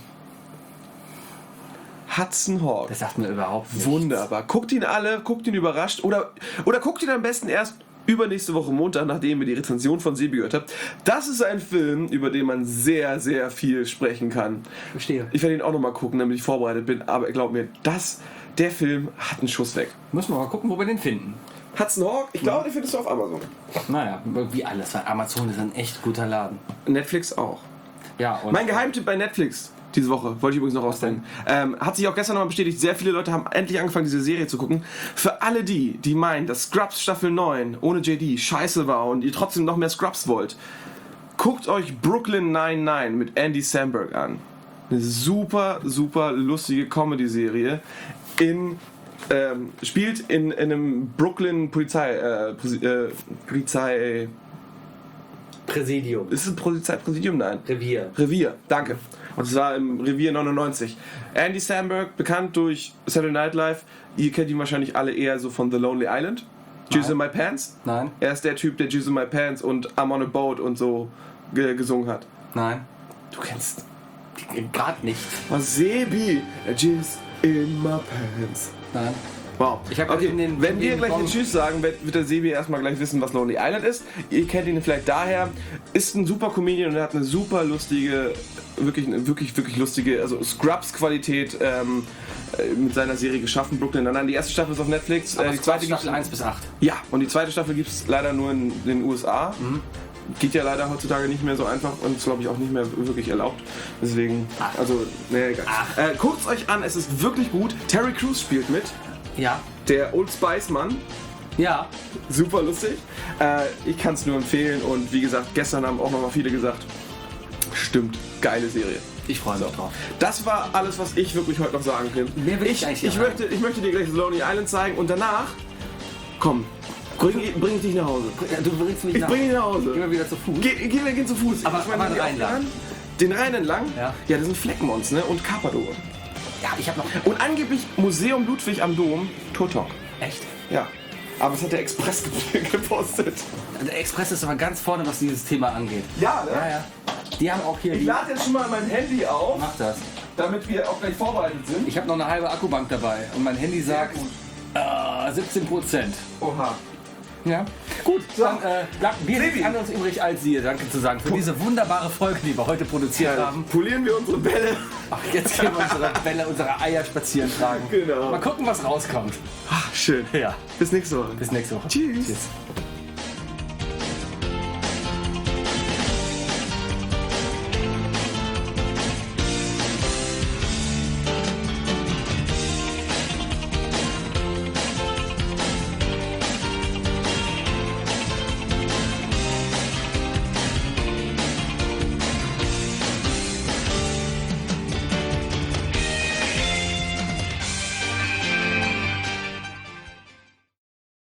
Hudson Hawk. Das sagt mir überhaupt nichts. Wunderbar. Guckt ihn alle, guckt ihn überrascht oder, oder guckt ihn am besten erst übernächste Woche Montag, nachdem ihr die Rezension von Sebi gehört habt. Das ist ein Film, über den man sehr, sehr viel sprechen kann. Verstehe. Ich werde ihn auch nochmal gucken, damit ich vorbereitet bin, aber glaub mir, das, der Film hat einen Schuss weg. Müssen wir mal gucken, wo wir den finden. Hudson Hawk, ich glaube, den findest du auf Amazon. Naja, wie alles. Weil Amazon ist ein echt guter Laden. Netflix auch. Ja, und Mein Geheimtipp bei Netflix diese Woche, wollte ich übrigens noch rausstellen, ähm, hat sich auch gestern nochmal bestätigt, sehr viele Leute haben endlich angefangen, diese Serie zu gucken. Für alle die, die meinen, dass Scrubs Staffel neun ohne J D scheiße war und ihr trotzdem noch mehr Scrubs wollt, guckt euch Brooklyn Nine-Nine mit Andy Samberg an. Eine super, super lustige Comedy-Serie in ähm, spielt in, in einem Brooklyn Polizei äh, Posi- äh, Polizei Präsidium. Ist es ein Polizeipräsidium? Nein. Revier. Revier, danke. Und zwar im Revier neunundneunzig. Andy Samberg, bekannt durch Saturday Night Live. Ihr kennt ihn wahrscheinlich alle eher so von The Lonely Island. Jizz in My Pants. Nein. Er ist der Typ, der Jizz in My Pants und I'm on a Boat und so ge- gesungen hat. Nein. Du kennst... Gerade nicht. Was Sebi? Jizz in My Pants. Nein. Wow. Ich hab okay, in den- wenn in wir den gleich Gong- den Tschüss sagen, wird, wird der Sebi erstmal gleich wissen, was Lonely Island ist. Ihr kennt ihn vielleicht daher. Ist ein super Comedian und er hat eine super lustige, wirklich, eine wirklich, wirklich lustige, also Scrubs-Qualität ähm, mit seiner Serie geschaffen, Brooklyn Nine-Nine. Die erste Staffel ist auf Netflix. Aber äh, die zweite gibt's Staffel eins bis acht. Ja, und die zweite Staffel gibt es leider nur in den U S A. Mhm. Geht ja leider heutzutage nicht mehr so einfach und ist, glaube ich, auch nicht mehr wirklich erlaubt. Deswegen, Ach. also, nee, egal. Äh, guckt's euch an, es ist wirklich gut. Terry Crews spielt mit, Ja. der Old Spice-Mann. Ja. Super lustig. Äh, ich kann es nur empfehlen und wie gesagt, gestern haben auch noch mal viele gesagt, stimmt, geile Serie. Ich freue mich drauf. Das war alles, was ich wirklich heute noch sagen kann. Mehr will ich ich, eigentlich ich, nicht möchte, ich möchte dir gleich Lonely Island zeigen und danach, komm, bring, bring dich nach Hause. Du bringst mich Ich nach. bring dich nach Hause. Gehen wir wieder zu Fuß. Geh, geh, wir gehen zu Fuß. Aber- Ich meine, aber die Rhein lang. Autobahn, Den Rhein entlang? Ja. Ja, das sind Fleckmons, ne? Und Carpador. Ja, ich habe noch. Und angeblich Museum Ludwig am Dom, Turtok. Echt? Ja. Aber es hat der Express gepostet. Der Express ist aber ganz vorne, was dieses Thema angeht. Ja, ne? Ja, ja. Die haben auch hier Ich die. lade jetzt schon mal mein Handy auf, Mach das. damit wir auch gleich vorbereitet sind. Ich habe noch eine halbe Akkubank dabei und mein Handy sagt äh, siebzehn Prozent. Oha. Ja. Gut, So. dann äh, bleibt mir Sebi. nichts anderes übrig, als dir Danke zu sagen für diese wunderbare Folge, die wir heute produziert haben. Polieren wir unsere Bälle. Ach, jetzt gehen wir unsere Bälle, unsere Eier spazieren tragen. Genau. Mal gucken, was rauskommt. Ach, schön. Ja. Bis nächste Woche. Bis nächste Woche. Tschüss. Tschüss.